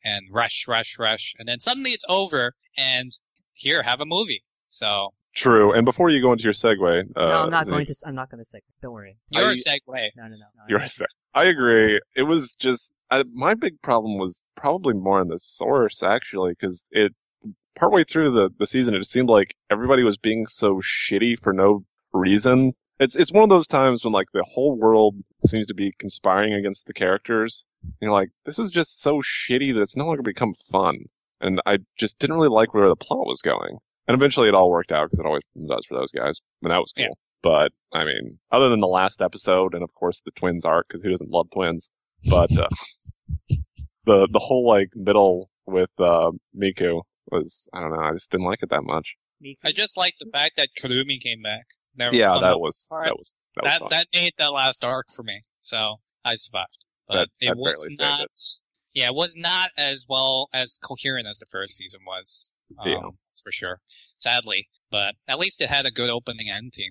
and rush, rush, rush, and then suddenly it's over, and here, have a movie. So True. And before you go into your segue, uh, no, I'm not Zane, going to. I'm not going to say. Don't worry. your I- segue. No, no, no. no You're right. I agree. It was just I, my big problem was probably more in the source actually, because it partway through the the season it just seemed like everybody was being so shitty for no reason. It's it's one of those times when like the whole world seems to be conspiring against the characters. You're like, this is just so shitty that it's no longer become fun. And I just didn't really like where the plot was going. And eventually it all worked out because it always does for those guys, and that was cool. Yeah. But, I mean, other than the last episode, and of course the twins arc, because who doesn't love twins? But, uh, the, the whole, like, middle with, uh, Miku was, I don't know, I just didn't like it that much. Me I just like the fact that Kurumi came back. There, Yeah, on that the was, part, that was, that was that fun. that made that last arc for me. So I survived. But That- it that was barely saved not, it. yeah, it was not as well, as coherent as the first season was. Um, Yeah. That's for sure. Sadly. But at least it had a good opening end team.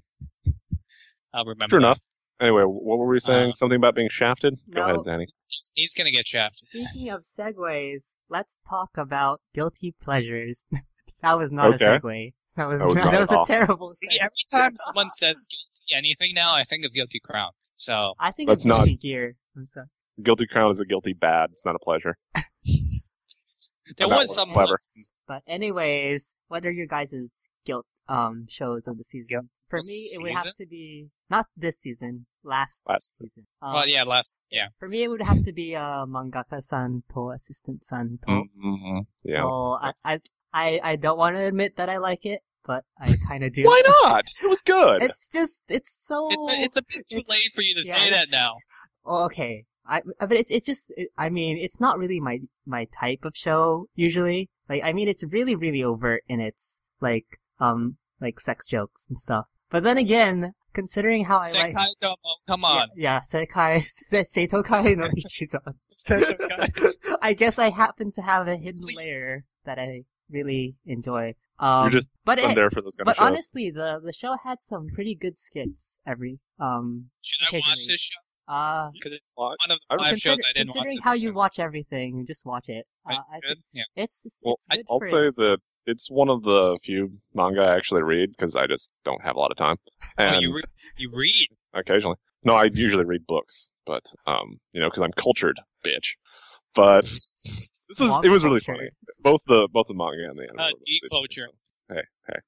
I'll remember True that. enough. Anyway, what were we saying? Uh, Something about being shafted? Go no. ahead, Zanny. He's, he's gonna get shafted. Speaking of segues, let's talk about guilty pleasures. That was not Okay. a segue. That was That was that not was at a all. terrible. See, segue. every time someone says guilty anything now, I think of Guilty Crown. So, I think Let's it's not- guilty gear. I'm sorry. Guilty Crown is a guilty bad. It's not a pleasure. there That was was some clever. But anyways, what are your guys' guilt um shows of the season? Guilt For me, it would have season? to be not this season, last, Last. season. Um, Well, yeah, last, yeah. For me, it would have to be uh mangaka-san to assistant-san to. Mm-hmm. Yeah. Oh, I, I I I don't want to admit that I like it, but I kind of do. Why not? It was good. It's just it's so. It, it's a bit too it's- late for you to yeah, say it's- that now. Oh, okay. I but it's it's just it, I mean it's not really my my type of show usually. Like I mean it's really really overt in its like um like sex jokes and stuff. But then again, considering how I Sekai like Domo, come on. yeah, yeah Sekai Seitokai no Ichizan. Seitokai. I guess I happen to have a hidden Please. layer that I really enjoy. Um, You're just but I'm it, there for those kind but of shows. honestly, the the show had some pretty good skits every um Should I watch occasionally. this show? uh Because it's What? one of I the would five shows consider- I didn't watch. considering this how you season. watch everything, just watch it. Uh, Right, I should? think Yeah. it's it's Well, good I'll for say its- that it's one of the few manga I actually read because I just don't have a lot of time. And Oh, you, re- you read. occasionally. No, I usually read books, but, um, you know, because I'm cultured, bitch. But this is, Manga it was really culture. funny. Both the, both the manga and the anime. Uh, were super declosure. funny. Hey, hey.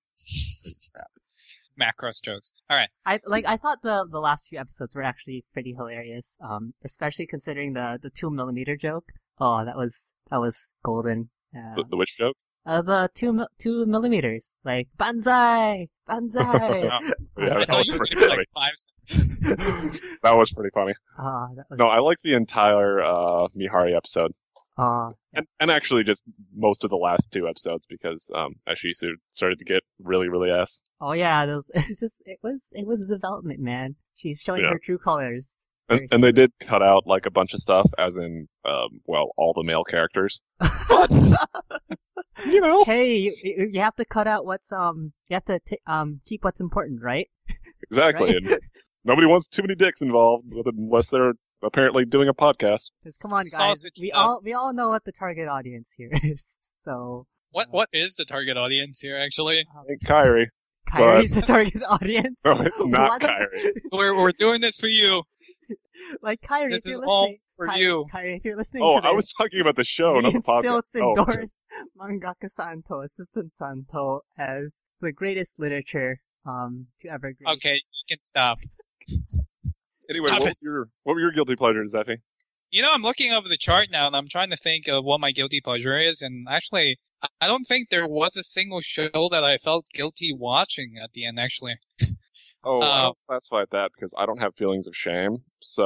Macross jokes. Alright. I like. I thought the the last few episodes were actually pretty hilarious. Um, especially considering the the two millimeter joke. Oh, that was that was golden. Uh, The, the witch joke? uh, the two mil- two millimeters, like banzai, banzai. Oh, Yeah, I that thought was you were pretty gonna be funny. like five seconds. That was pretty funny. Ah, that was. No, I like the entire, uh, Mihari episode. Ah, And, and actually just most of the last two episodes because, um, Ashisu started to get really, really ass. oh yeah, those. It's just it was it was development, man. She's showing Yeah. her true colors. And, Very and they did cut out, like, a bunch of stuff, as in, um, well, all the male characters. But, you know, Hey, you, you you have to cut out what's um you have to t- um keep what's important, right? exactly. Right? And nobody wants too many dicks involved, with it unless they're apparently doing a podcast. Because come on, guys, Sausage we fest. all we all know what the target audience here is. So What What is the target audience here, actually? Hey, Kyrie. Kyrie's the target audience. No, it's not What? Kyrie. We're, we're doing this for you. Like Kyrie, This if is you're all listening, for Kyrie, you. Kyrie, if you're listening Oh, to this, I was talking about the show, me not the and podcast. Stilts Oh, endorse Mangaka Santo, Assistant Santo as the greatest literature um to ever grace. Okay, you can stop. anyway, Stop what, it. was your, what were your guilty pleasures, Zeffy? You know, I'm looking over the chart now, and I'm trying to think of what my guilty pleasure is, and actually, I- I don't think there was a single show that I felt guilty watching at the end, actually. Oh, I Uh, don't classify it that because I don't have feelings of shame, so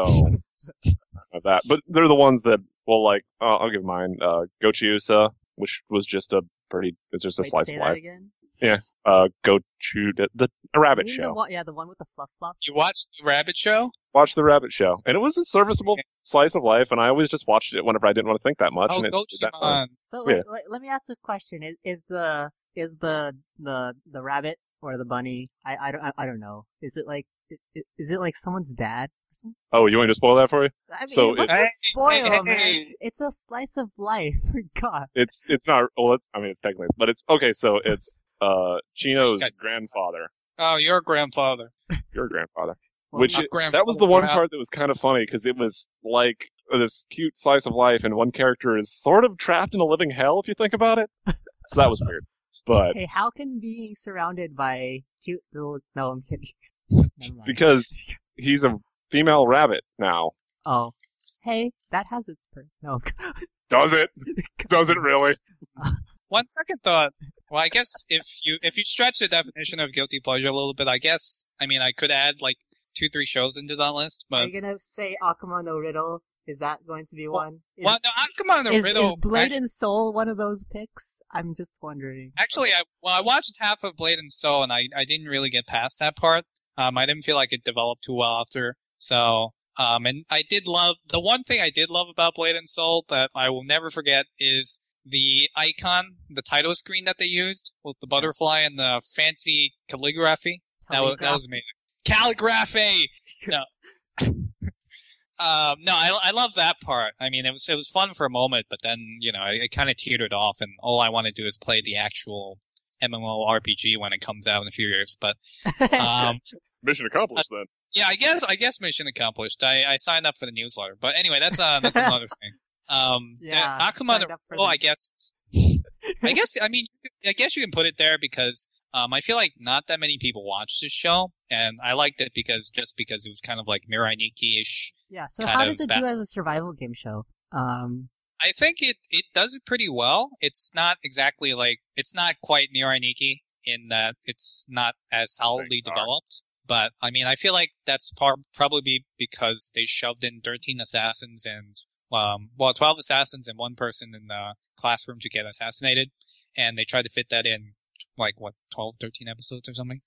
of that. But they're the ones that, well, like, uh, I'll give mine. Uh, Gochiusa, which was just a pretty, it's just a Wait, slice say of that life. again. Uh, Gochu, the, the a rabbit You mean show. The one, yeah, the one with the fluff fluff. You watched the Rabbit Show? Watch the rabbit show, and it was a serviceable slice of life. And I always just watched it whenever I didn't want to think that much. Oh, and it did that fun. Gochimon. So Yeah. let, let, let me ask a question: Is, is the is the the the rabbit or the bunny. I, I don't I, I don't know. Is it like i- i- is it like someone's dad? Or something? Oh, you want me to spoil that for you? I mean, So what's it's- a Hey, spoil, hey, man? hey. It's a slice of life. God. It's it's not. Well, it's, I mean, it's technically, but it's okay. So it's uh Chino's Guys- grandfather, Oh, your grandfather. your grandfather. Well, Which Not it- grandfather. that was the one Wow. part that was kind of funny because it was like this cute slice of life, and one character is sort of trapped in a living hell if you think about it. So that was weird. But Hey, how can being surrounded by cute little... No, I'm kidding. Never mind. because he's a female rabbit now, Oh. Hey, that has its perk. No. does it? Does it really? One second thought. Well, I guess if you if you stretch the definition of guilty pleasure a little bit, I guess I mean I could add like two three shows into that list, Are but you gonna say Akuma no Riddle? Is that going to be Well, one? Is, well, no, ah, come on, the is, riddle. is Blade Actu- and Soul one of those picks? I'm just wondering. Actually, I well, I watched half of Blade and Soul, and I I didn't really get past that part. Um, I didn't feel like it developed too well after. So, um, and I did love the one thing I did love about Blade and Soul that I will never forget is the icon, the title screen that they used with the butterfly and the fancy calligraphy. That was that was amazing. Calligraphy. No. Um, no, I, I love that part. I mean, it was it was fun for a moment, but then you know it, it kind of teetered off, and all I want to do is play the actual MMORPG when it comes out in a few years. But um, Mission accomplished then. yeah, I guess I guess mission accomplished. I, I signed up for the newsletter, but anyway, that's uh that's another thing. Um, Yeah, Akuma signed no up for Riddle, the- I guess. I guess I mean I guess you can put it there because um I feel like not that many people watch this show, and I liked it because just because it was kind of like Mirai Nikki-ish. Yeah, so kind how of does it ba- do as a survival game show? Um, I think it, it does it pretty well. It's not exactly like it's not quite Mirai Nikki in that it's not as solidly Thanks, Mark. developed. But I mean, I feel like that's par- probably be because they shoved in thirteen assassins and um, well, twelve assassins and one person in the classroom to get assassinated, and they tried to fit that in like what twelve, thirteen episodes or something.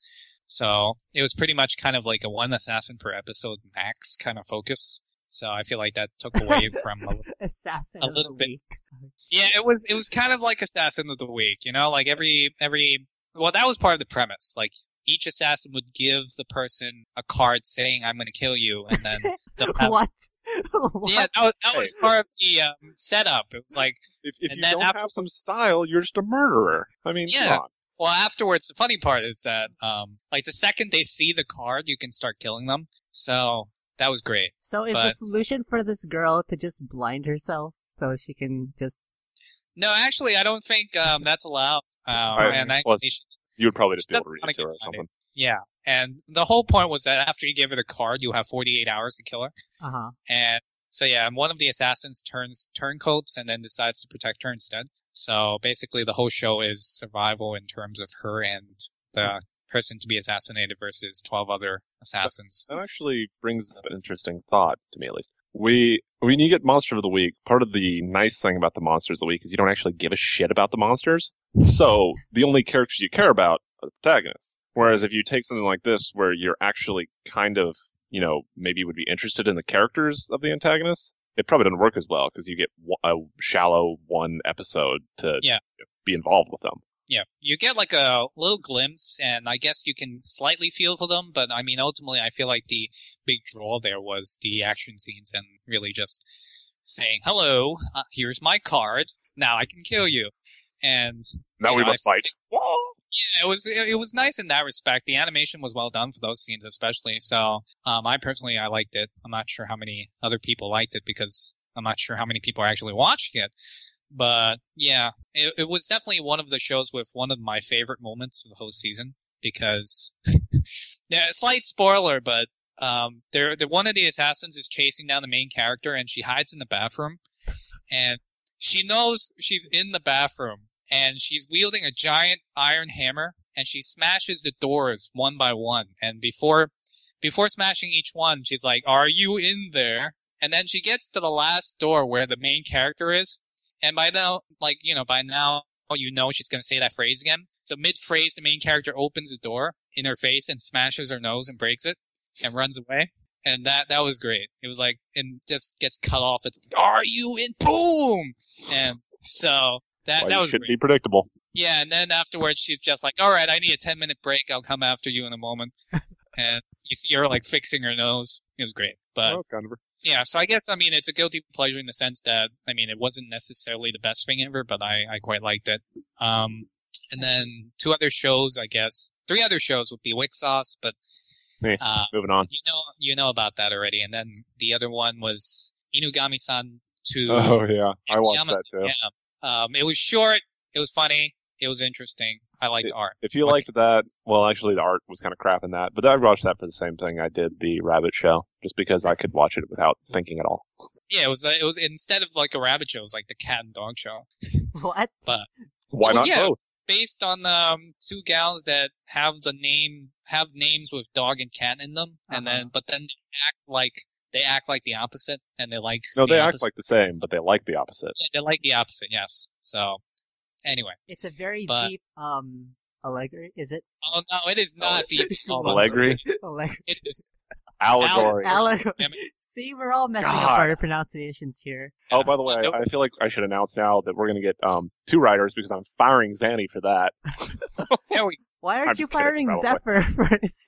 So it was pretty much kind of like a one assassin per episode max kind of focus. So I feel like that took away from a assassin a of little the bit. week. yeah, it was it was kind of like Assassin of the Week, you know, like every every well, that was part of the premise. Like each assassin would give the person a card saying "I'm going to kill you," and then they'll have, What? What? yeah, that was, that was Hey. part of the um, setup. It was like, If, if And you then don't have afterwards- some style, you're just a murderer. I mean, Yeah. come on. well, afterwards, the funny part is that um, like the second they see the card, you can start killing them. So that was great. So is but- the solution for this girl to just blind herself so she can just... No, actually, I don't think um, that's allowed. Um, I- and I, well, she- You would probably just She be able to doesn't read it to wanna her or get blinded. something. yeah, and the whole point was that after you give her the card, you have forty-eight hours to kill her. Uh-huh. And so yeah, and one of the assassins turns turncoats and then decides to protect her instead. So basically, the whole show is survival in terms of her and the person to be assassinated versus twelve other assassins. That actually brings up an interesting thought to me, at least. We, when you get Monster of the Week, part of the nice thing about the Monsters of the Week is you don't actually give a shit about the monsters. So, the only characters you care about are the protagonists. Whereas if you take something like this, where you're actually kind of, you know, maybe you would be interested in the characters of the antagonists, it probably doesn't work as well, because you get a shallow one episode to Yeah. be involved with them. Yeah, you get like a little glimpse, and I guess you can slightly feel for them, but I mean, ultimately, I feel like the big draw there was the action scenes and really just saying, hello, uh, here's my card, now I can kill you. And Now You we know, must I fight. Whoa! yeah, it was it, it was nice in that respect. The animation was well done for those scenes, especially. So, um, I personally I liked it. I'm not sure how many other people liked it because I'm not sure how many people are actually watching it. But yeah, it, it was definitely one of the shows with one of my favorite moments of the whole season because, yeah, slight spoiler, but um, there, the one of the assassins is chasing down the main character, and she hides in the bathroom, and she knows she's in the bathroom, and she's wielding a giant iron hammer, and she smashes the doors one by one, and before, before smashing each one, she's like, "Are you in there?" And then she gets to the last door where the main character is. And by now, like, you know, by now, you know she's going to say that phrase again. So mid-phrase, the main character opens the door in her face and smashes her nose and breaks it and runs away. And that, that was great. It was like, and just gets cut off. It's, are you in? Boom! And so, that, Why that you was should great. be predictable. Yeah, and then afterwards she's just like, all right, I need a ten minute break. I'll come after you in a moment. And you see her like fixing her nose. It was great. But Well, that's kind of her. yeah, so I guess, I mean, it's a guilty pleasure in the sense that, I mean, it wasn't necessarily the best thing ever, but I, I quite liked it. Um, and then two other shows, I guess. Three other shows would be Wick Sauce, but Yeah, uh, moving on. you know you know about that already. And then the other one was Inugami-san two. Oh yeah, I watched Yama- that too. Yeah. Um, it was short. It was funny. It was interesting. I liked the art. If you What- liked that, well, actually, the art was kind of crap in that. But I watched that for the same thing I did the Rabbit Show, just because I could watch it without thinking at all. Yeah, it was. Uh, it was instead of like a rabbit show, it was like the cat and dog show. What? Why Well, not yeah, both? Based on um, two gals that have the name have names with dog and cat in them, and Uh-huh. then but then they act like they act like the opposite, and they like No, the they act opposite. like the same, but they like the opposite. Yeah, they like the opposite. Yes. So anyway, It's a very But- deep um allegory. Is it? oh no, it is not deep. Oh, my Allegri? Allegory. It is. Allegory. Allegory. Damn it. See, we're all messing up God. our pronunciations here. Oh, by the way, I, I feel like I should announce now that we're going to get um, two writers because I'm firing Zanny for that. Yeah, we, Why I'm aren't you just kidding, firing probably. Zephyr first?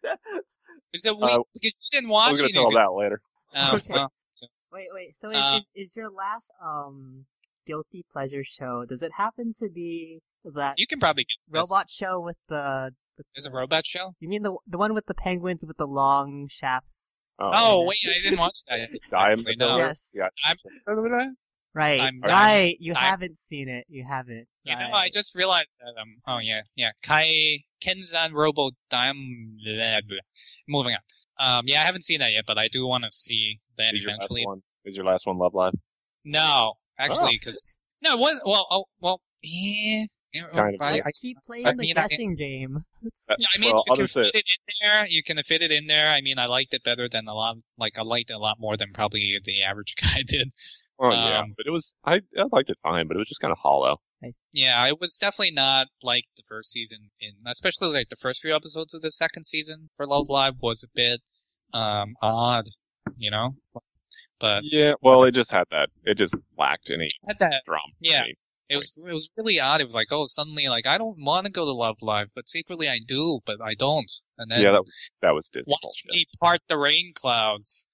is it we, Uh, because you didn't I watch was going it. to tell that later. Oh, Okay. well, Wait, wait. So is, Uh, is is your last um guilty pleasure show? Does it happen to be that you can probably get this. robot show with the? the There's a robot show. You mean the the one with the penguins with the long shafts? Oh, Oh wait, I didn't watch that. yet. Diamond Actually, no. Killer? Yes. Yeah. I'm, Right, I'm- right. You I'm- haven't seen it. You haven't. You know, I Right. just realized that. Um. Oh yeah, yeah. Kai Kenzan Robo Dime. Blah, blah. Moving on. Um. Yeah, I haven't seen that yet, but I do want to see that Is your last eventually. one? Is your last one Love Live? No, Oh. actually, because no, it wasn't. Well, oh, well, yeah. yeah, Kind of. I, Let's I, keep playing I the mean, I- guessing game. Uh, yeah, I mean, well, you I'll can just say- fit it in there. You can fit it in there. I mean, I liked it better than a lot. Like I liked it a lot more than probably the average guy did. Oh yeah, Um, but it was I I liked it fine, but it was just kind of hollow. Yeah, it was definitely not like the first season. In especially like the first few episodes of the second season for Love Live was a bit um odd, you know. But Yeah, well, it just had that. It just lacked any had that. drama. Yeah. I mean, It was it was really odd. It was like, oh, suddenly like I don't want to go to Love Live, but secretly I do, but I don't. And then yeah, that was that was Disney watch bullshit. me part the rain clouds.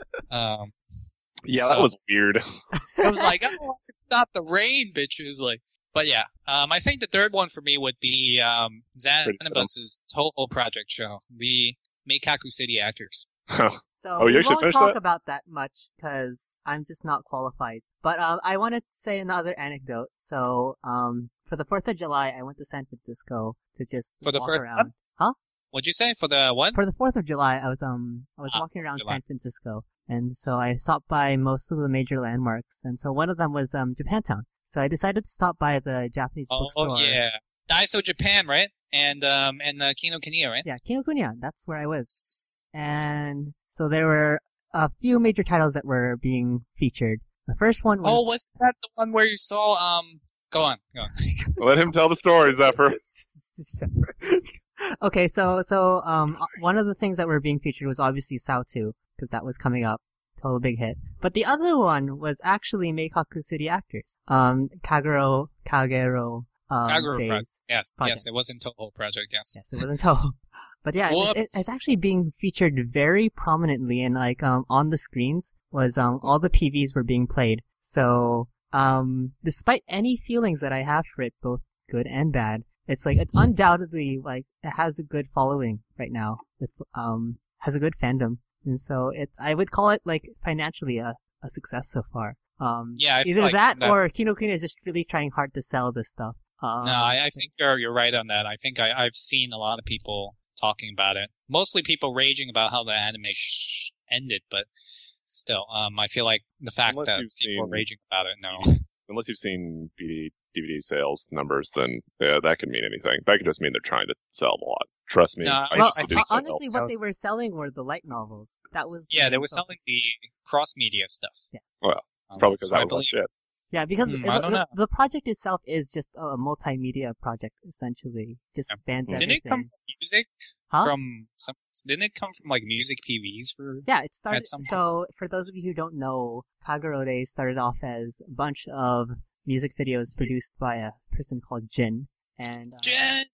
Um, Yeah, so- that was weird. it was like, oh, I can stop the rain, bitches. Like, but yeah, um, I think the third one for me would be um Pretty Zanibus's Toho Project show, the Meikaku City actors. So Oh, you we actually won't finished talk that? about that much because I'm just not qualified. But um, I want to say another anecdote. So um, for the Fourth of July, I went to San Francisco to just For the walk first around. What'd you say for the what? For the Fourth of July, I was um I was Ah, walking around July. San Francisco, and so I stopped by most of the major landmarks, and so one of them was um Japantown. So I decided to stop by the Japanese Oh bookstore. yeah, Daiso Japan, right? And um and uh, Kinokuniya, right? Yeah, Kinokuniya. That's where I was. And so there were a few major titles that were being featured. The first one was Oh, was that the one where you saw um? Go on, go on. Let him tell the story, Zephyr. okay, so so um one of the things that were being featured was obviously S A O two because that was coming up, total big hit. But the other one was actually Meikaku City actors, um Kagero Kagero um, Kagura days. Project. Yes, Project. yes, it wasn't Toho Project. Yes. Yes, it wasn't Toho. But yeah, it, it, Whoops. it's actually being featured very prominently, and like um on the screens was um all the P Vs were being played. So um despite any feelings that I have for it, both good and bad, it's like it's undoubtedly like it has a good following right now. It um has a good fandom, and so it I would call it like financially a, a success so far. Um, Yeah, I feel either like that, that- or Kinokuniya is just really trying hard to sell this stuff. Um, No, I, I think you're you're right on that. I think I, I've seen a lot of people talking about it. Mostly people raging about how the anime sh- ended, but still, um, I feel like the fact Unless that you've people are seen- raging about it. No, Unless you've seen D V D, D V D sales numbers, then yeah, that could mean anything. That could just mean they're trying to sell a lot. Trust me. No, I well, used to I do think hon- sales. honestly, what they were selling were the light novels. That was the yeah, they main were focus. selling the cross media stuff. Yeah. Well, Um, It's probably because so that I was like believe- shit. Yeah, because Hmm, the, I don't the, know. the project itself is just a multimedia project, essentially. Just Yeah. spans Didn't everything. it come from music? Huh? From some? Didn't it come from like music P Vs for? Yeah, it started. some So, for those of you who don't know, Kagero Days started off as a bunch of music videos produced by a person called Jin, and uh, Jen!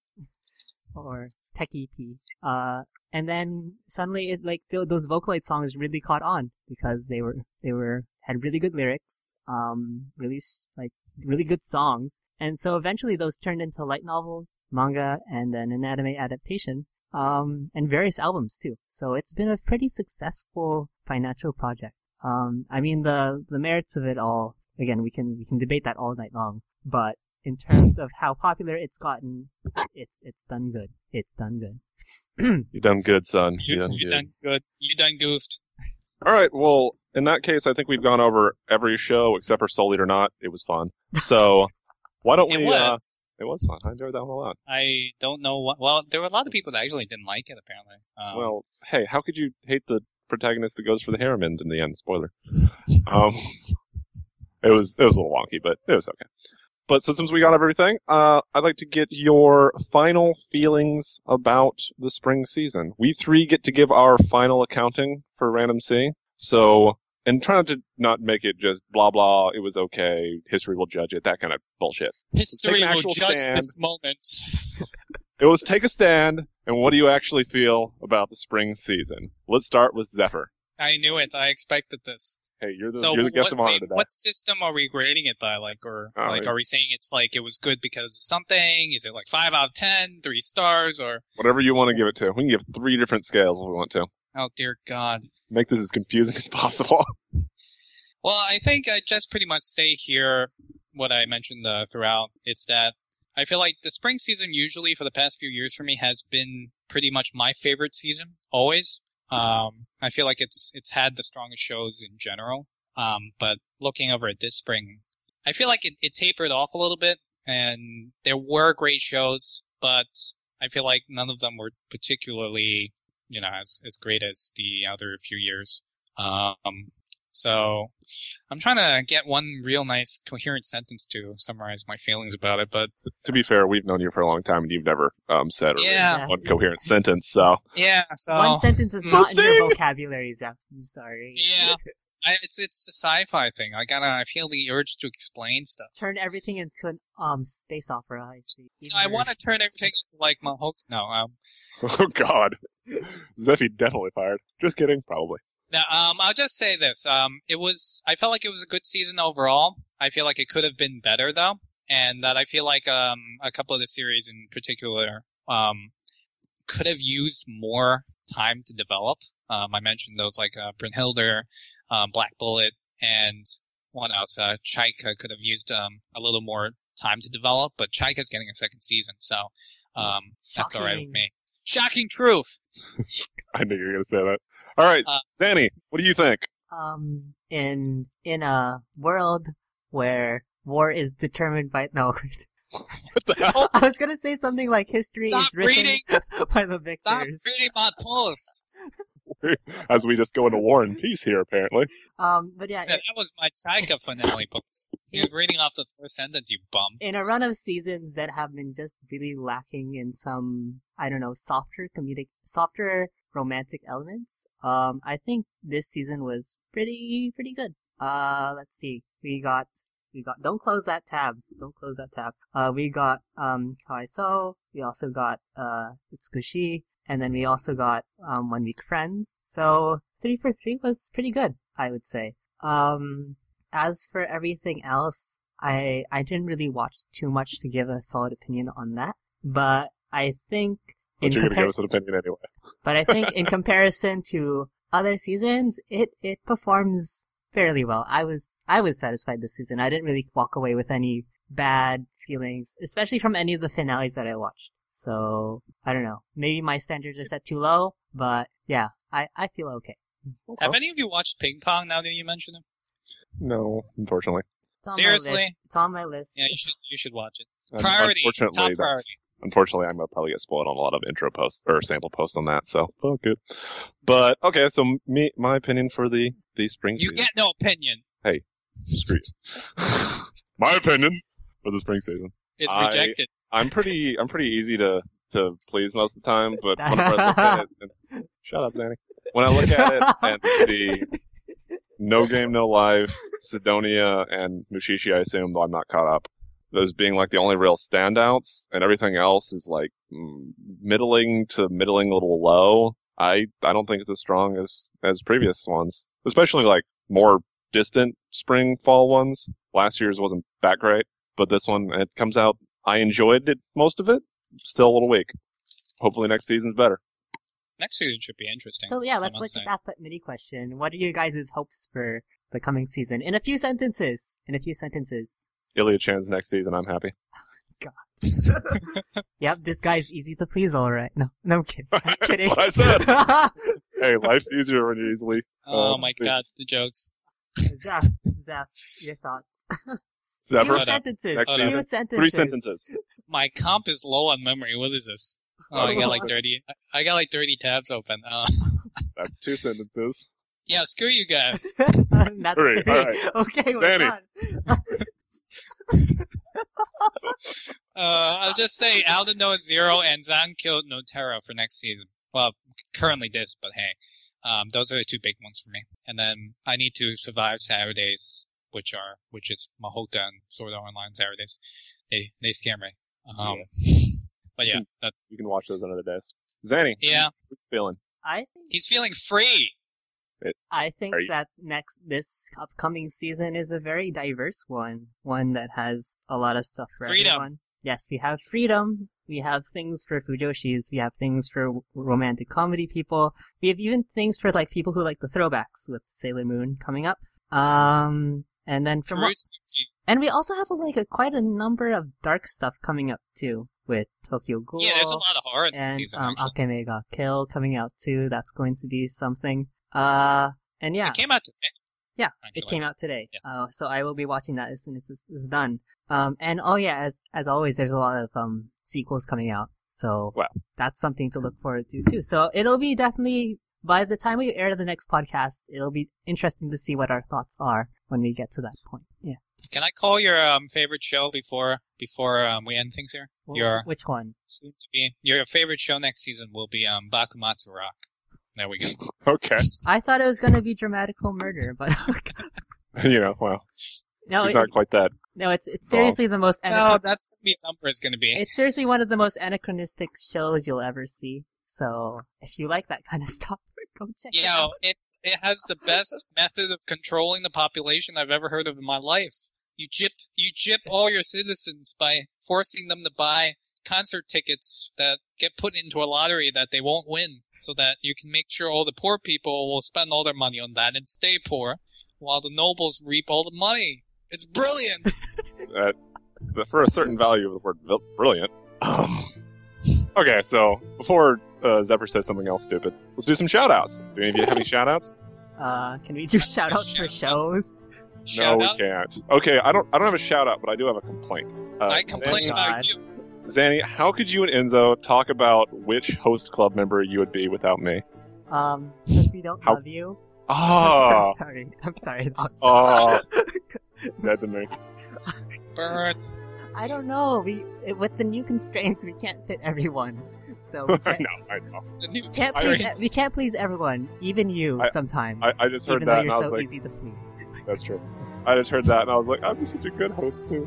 or Techie P. Uh, and then suddenly it like th- those Vocaloid songs really caught on because they were they were had really good lyrics, um, really s- like really good songs, and so eventually those turned into light novels, manga, and then an anime adaptation, um, and various albums too. So it's been a pretty successful financial project. Um, I mean the the merits of it all. Again, we can we can debate that all night long, but in terms of how popular it's gotten, it's it's done good. It's done good. You done good, son. You, You, done you good. done good. You done goofed. All right. Well, in that case, I think we've gone over every show except for Soul Eater Not. It was fun. So why don't It we? Uh, was. it was fun. I enjoyed that one a lot. I don't know what. Well, there were a lot of people that actually didn't like it. Apparently. Um, Well, hey, how could you hate the protagonist that goes for the harem in the end? Spoiler. Um, it was it was a little wonky, but it was okay. But so since we got everything, uh, I'd like to get your final feelings about the spring season. We three get to give our final accounting for Random C. So, and try not to not make it just blah blah, it was okay, history will judge it, that kind of bullshit. history take an will actual judge stand. this moment. It was take a stand, and what do you actually feel about the spring season? Let's start with Zephyr. I knew it. I expected this. Hey, you're the, So you're the guest what, of honor wait, today. what system are we grading it by? Like, or Oh, like, yeah. are we saying it's like it was good because of something? Is it like five out of ten, three stars, or Whatever you want to give it to. We can give three different scales if we want to. oh dear God? Make this as confusing as possible. Well, I think I just pretty much stay here. What I mentioned uh, throughout, it's that I feel like the spring season usually for the past few years for me has been pretty much my favorite season always. Um, I feel like it's it's had the strongest shows in general. Um, but looking over at this spring, I feel like it, it tapered off a little bit, and there were great shows, but I feel like none of them were particularly, you know, as as great as the other few years. Um, so I'm trying to get one real nice coherent sentence to summarize my feelings about it, but To be fair, we've known you for a long time, and you've never um, said or Yeah. written one coherent sentence, so... yeah, so One sentence is Mm. not in your Thing. vocabulary, Zeph. I'm sorry. yeah, I, it's it's the sci-fi thing. I gotta, I feel the urge to explain stuff. Turn everything into an um space opera. I see. Even I your- want to turn everything into like Mahok. No, um, Oh, God. Zeffy definitely fired. Just kidding, probably. Now, um, I'll just say this. Um, it was, I felt like it was a good season overall. I feel like it could have been better though. And that I feel like, um, a couple of the series in particular, um, could have used more time to develop. Um, I mentioned those like, uh, Brynhilde, um, Black Bullet, and what else? Uh, Chaika could have used, um, a little more time to develop, but Chaika's getting a second season, so, um, that's alright with Shocking. me. Shocking truth! I knew you were going to say that. All right, Uh, Zanny, what do you think? Um, in in a world where war is determined by no, What the hell? I was gonna say something like history Stop is written reading! by the Stop victors. reading my post! As we just go into war and peace here, apparently. Um, but yeah, Yeah, that was my Chaika finale post. He was reading off the first sentence, you bum. in a run of seasons that have been just really lacking in some, I don't know, softer comedic, softer romantic elements, um, I think this season was pretty, pretty good. Uh, let's see. We got, we got, don't close that tab. Don't close that tab. Uh, we got, um, Kawaiso. We also got, uh, Utsukushi. And then we also got, um, One Week Friends. So, three for three was pretty good, I would say. Um, as for everything else, I I didn't really watch too much to give a solid opinion on that, but I think But in you're going to compar- give us an opinion anyway. but I think in comparison to other seasons, it it performs fairly well. I was I was satisfied this season. I didn't really walk away with any bad feelings, especially from any of the finales that I watched. So I don't know. Maybe my standards are set too low, but yeah, I I feel okay. Have any of you watched Ping Pong now that you mention it? No, unfortunately. It's on my Seriously? list. It's on my list. Yeah, you should you should watch it. Um, Priority, unfortunately, top that's- priority. Unfortunately, I'm gonna probably get spoiled on a lot of intro posts or sample posts on that, so fuck it. But okay, so me, my opinion for the the spring You season. get no opinion. Screw you. My opinion for the spring season. It's I- rejected. I'm pretty I'm pretty easy to to please most of the time, but whenever I look at it, and, shut up, Danny. When I look at it and see No Game No Life, Sidonia, and Mushishi, I assume, though I'm not caught up. those being like the only real standouts, and everything else is like mm, middling to middling a little low. I I don't think it's as strong as as previous ones, especially like more distant spring fall ones. Last year's wasn't that great, but this one, it comes out. I enjoyed it, most of it. Still a little weak. Hopefully next season's better. Next season should be interesting. So yeah, I let's must let's say. just ask that mini question. What are your guys' hopes for the coming season? In a few sentences. In a few sentences. Ilya Chan's next season, I'm happy. Yep, this guy's easy to please, alright. No, no, I'm kidding. I'm kidding. What I said. Hey, life's easier when you easily. Oh um, my god, the jokes. Zap, Zap, your thoughts. Zephyr, Few sentences. next Few season. sentences. Three sentences. My comp is low on memory. What is this? Oh, I got like thirty. I got like thirty tabs open. Uh, That's two sentences. yeah, screw you guys. That's Three, three. alright. Okay, we're Danny. done. Uh, I'll just say Alden knows zero and Zan killed Notera for next season. Well, currently this, but hey, um, those are the two big ones for me. And then I need to survive Saturdays, which are which is Mahoka and Sword Art Online Saturdays. They they scare me. Um, but yeah, that, You can watch those another days. Zanny, yeah, how you feeling? I think he's feeling free. I think Are you- that next this upcoming season is a very diverse one, one that has a lot of stuff for Freedom. everyone. Yes, we have freedom. We have things for fujoshis. We have things for romantic comedy people. We have even things for like people who like the throwbacks with Sailor Moon coming up. Um, and then from what, Karutsu, and we also have like a, quite a number of dark stuff coming up too with Tokyo Ghoul. yeah, there's a lot of horror in and this season. um, Actually, Akeme ga Kill coming out too. That's going to be something. Uh, and yeah, it came out today. yeah, actually. it came out today. Yes. Uh, so I will be watching that as soon as this is done. Um, and oh yeah, as as always, there's a lot of um sequels coming out. So Wow. that's something to look forward to too. So it'll be definitely by the time we air the next podcast, it'll be interesting to see what our thoughts are when we get to that point. Yeah. Can I call your um, favorite show before before um, we end things here? Wh- Your Which one? soon to be your favorite show next season will be um, Bakumatsu Rock. There we go. Okay. I thought it was gonna be Dramatical Murder, but You know, well, no, he's it, not quite that. no, it's it's seriously the most. No, anachron- that's gonna be Zumper is gonna be. It's seriously one of the most anachronistic shows you'll ever see. So if you like that kind of stuff, go check You it know, out. it's it has the best method of controlling the population I've ever heard of in my life. You gyp you gyp all your citizens by forcing them to buy concert tickets that get put into a lottery that they won't win, so that you can make sure all the poor people will spend all their money on that and stay poor, while the nobles reap all the money. It's brilliant. Uh, but for a certain value of the word vil- brilliant. Um, okay, so before uh, Zephyr says something else stupid, let's do some shout-outs. Do any of you have any shout-outs? Uh, can we do shout outs for shows? Shout no, out. we can't. Okay, I don't. I don't have a shout-out, but I do have a complaint. Uh, I complain Zanny- about God. you. Zanny, how could you and Enzo talk about which host club member you would be without me? Um, because we don't How- love you. Ah, I'm sorry. I'm sorry. I'm sorry. oh, dead to me. Burnt. I don't know. We with the new constraints, we can't fit everyone. So we I can't, know, I know. The new can't I- please, constraints. we can't please everyone, even you I- sometimes. I, I just heard even that though and you're I was so like, easy to please. that's true. I just heard that and I was like, I'd be such a good host too.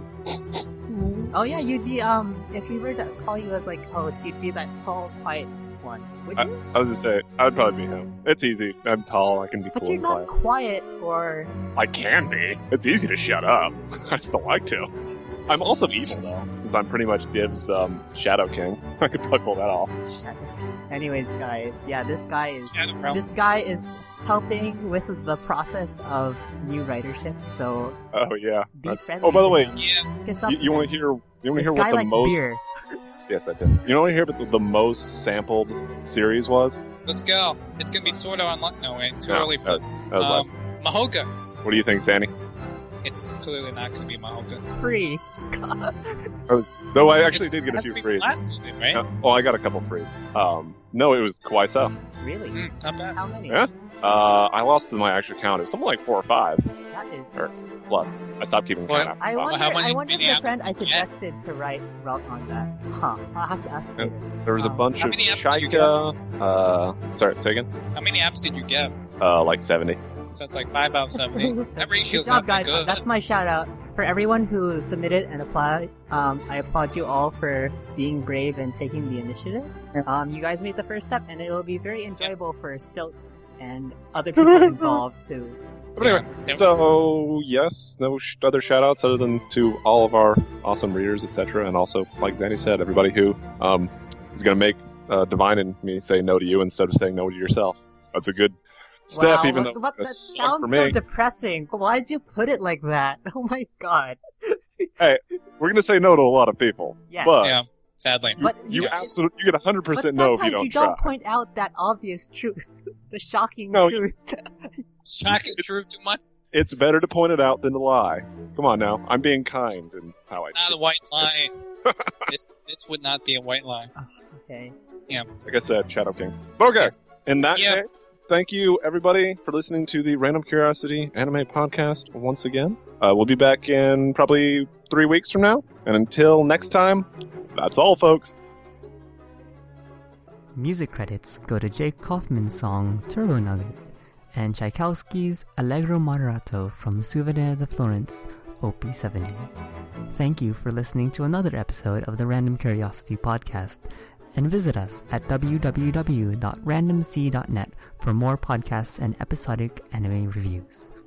Oh yeah, you'd be um if we were to call you as like host, you'd be that tall, quiet one, would you? I was just saying, I'd probably be him. It's easy. I'm tall. I can be But cool you're and not quiet. quiet or I can be. It's easy to shut up. I just don't like to. I'm also evil though, since I'm pretty much Div's um, Shadow King. I could probably pull that off. shut up. Anyways, guys, yeah, this guy is Shadow Realm. this guy is helping with the process of new ridership. So Oh yeah. be That's... friendly. Oh, by the to way, him. Yeah. Get some- you, you want to hear? You want to this hear guy what the likes most? beer. Yes, I did. You want to hear what the, the most sampled series was? Let's go. It's gonna be Sword Art Online. No, wait, too No, early for that was, that was um, last. Mahoka. What do you think, Zanny? It's clearly not gonna be Mahoka. Free. I was. No, I actually It's- did get it a has few to be frees. from last season, right? Yeah. Oh, I got a couple frees. Um, no, it was Kawaii. Really? Mm, not bad. How many? Yeah. Uh, I lost my actual count. It was something like four or five That is. Or- plus. I stopped keeping What? count. I after wonder. five. how many I wonder if mini the friend apps I did you get? suggested to write route on that. Huh? I'll have to ask Yeah. later. There was a Um, bunch how of many apps did you Shaika. Uh, sorry, say again. How many apps did you get? Uh, like seventy. So it's like five out of seventy. That Good ratio's job, not that guys. good. That's my shout out for everyone who submitted and applied, um, I applaud you all for being brave and taking the initiative. Um, you guys made the first step, and it'll be very enjoyable for Stilts and other people involved too. But anyway, Yeah. so yes, no sh- other shout-outs other than to all of our awesome readers, et cetera, and also, like Zanny said, everybody who um, is going to make uh, Divine and me say no to you instead of saying no to yourself. That's a good step, Wow, even what, though what, it's that suck sounds for so me. depressing. Why'd you put it like that? Oh my god. Hey, we're going to say no to a lot of people, Yeah. but Yeah, sadly. But you you, absolutely you get one hundred but percent sometimes no if you don't you don't try. point out that obvious truth, the shocking No, you- truth. Shocking truth too much. It's better to point it out than to lie. Come on now, I'm being kind in how It's I not a white lie. this this would not be a white lie. Okay. Like I said, Shadow King. Okay, in that Yeah. case, thank you everybody for listening to the Random Curiosity Anime Podcast once again. Uh, we'll be back in probably three weeks from now, and until next time, that's all, folks. Music credits go to Jake Kaufman's song Turbo Nugget and Tchaikovsky's Allegro Moderato from Souvenir de Florence, O P seventy. Thank you for listening to another episode of the Random Curiosity Podcast, and visit us at w w w dot random c dot net for more podcasts and episodic anime reviews.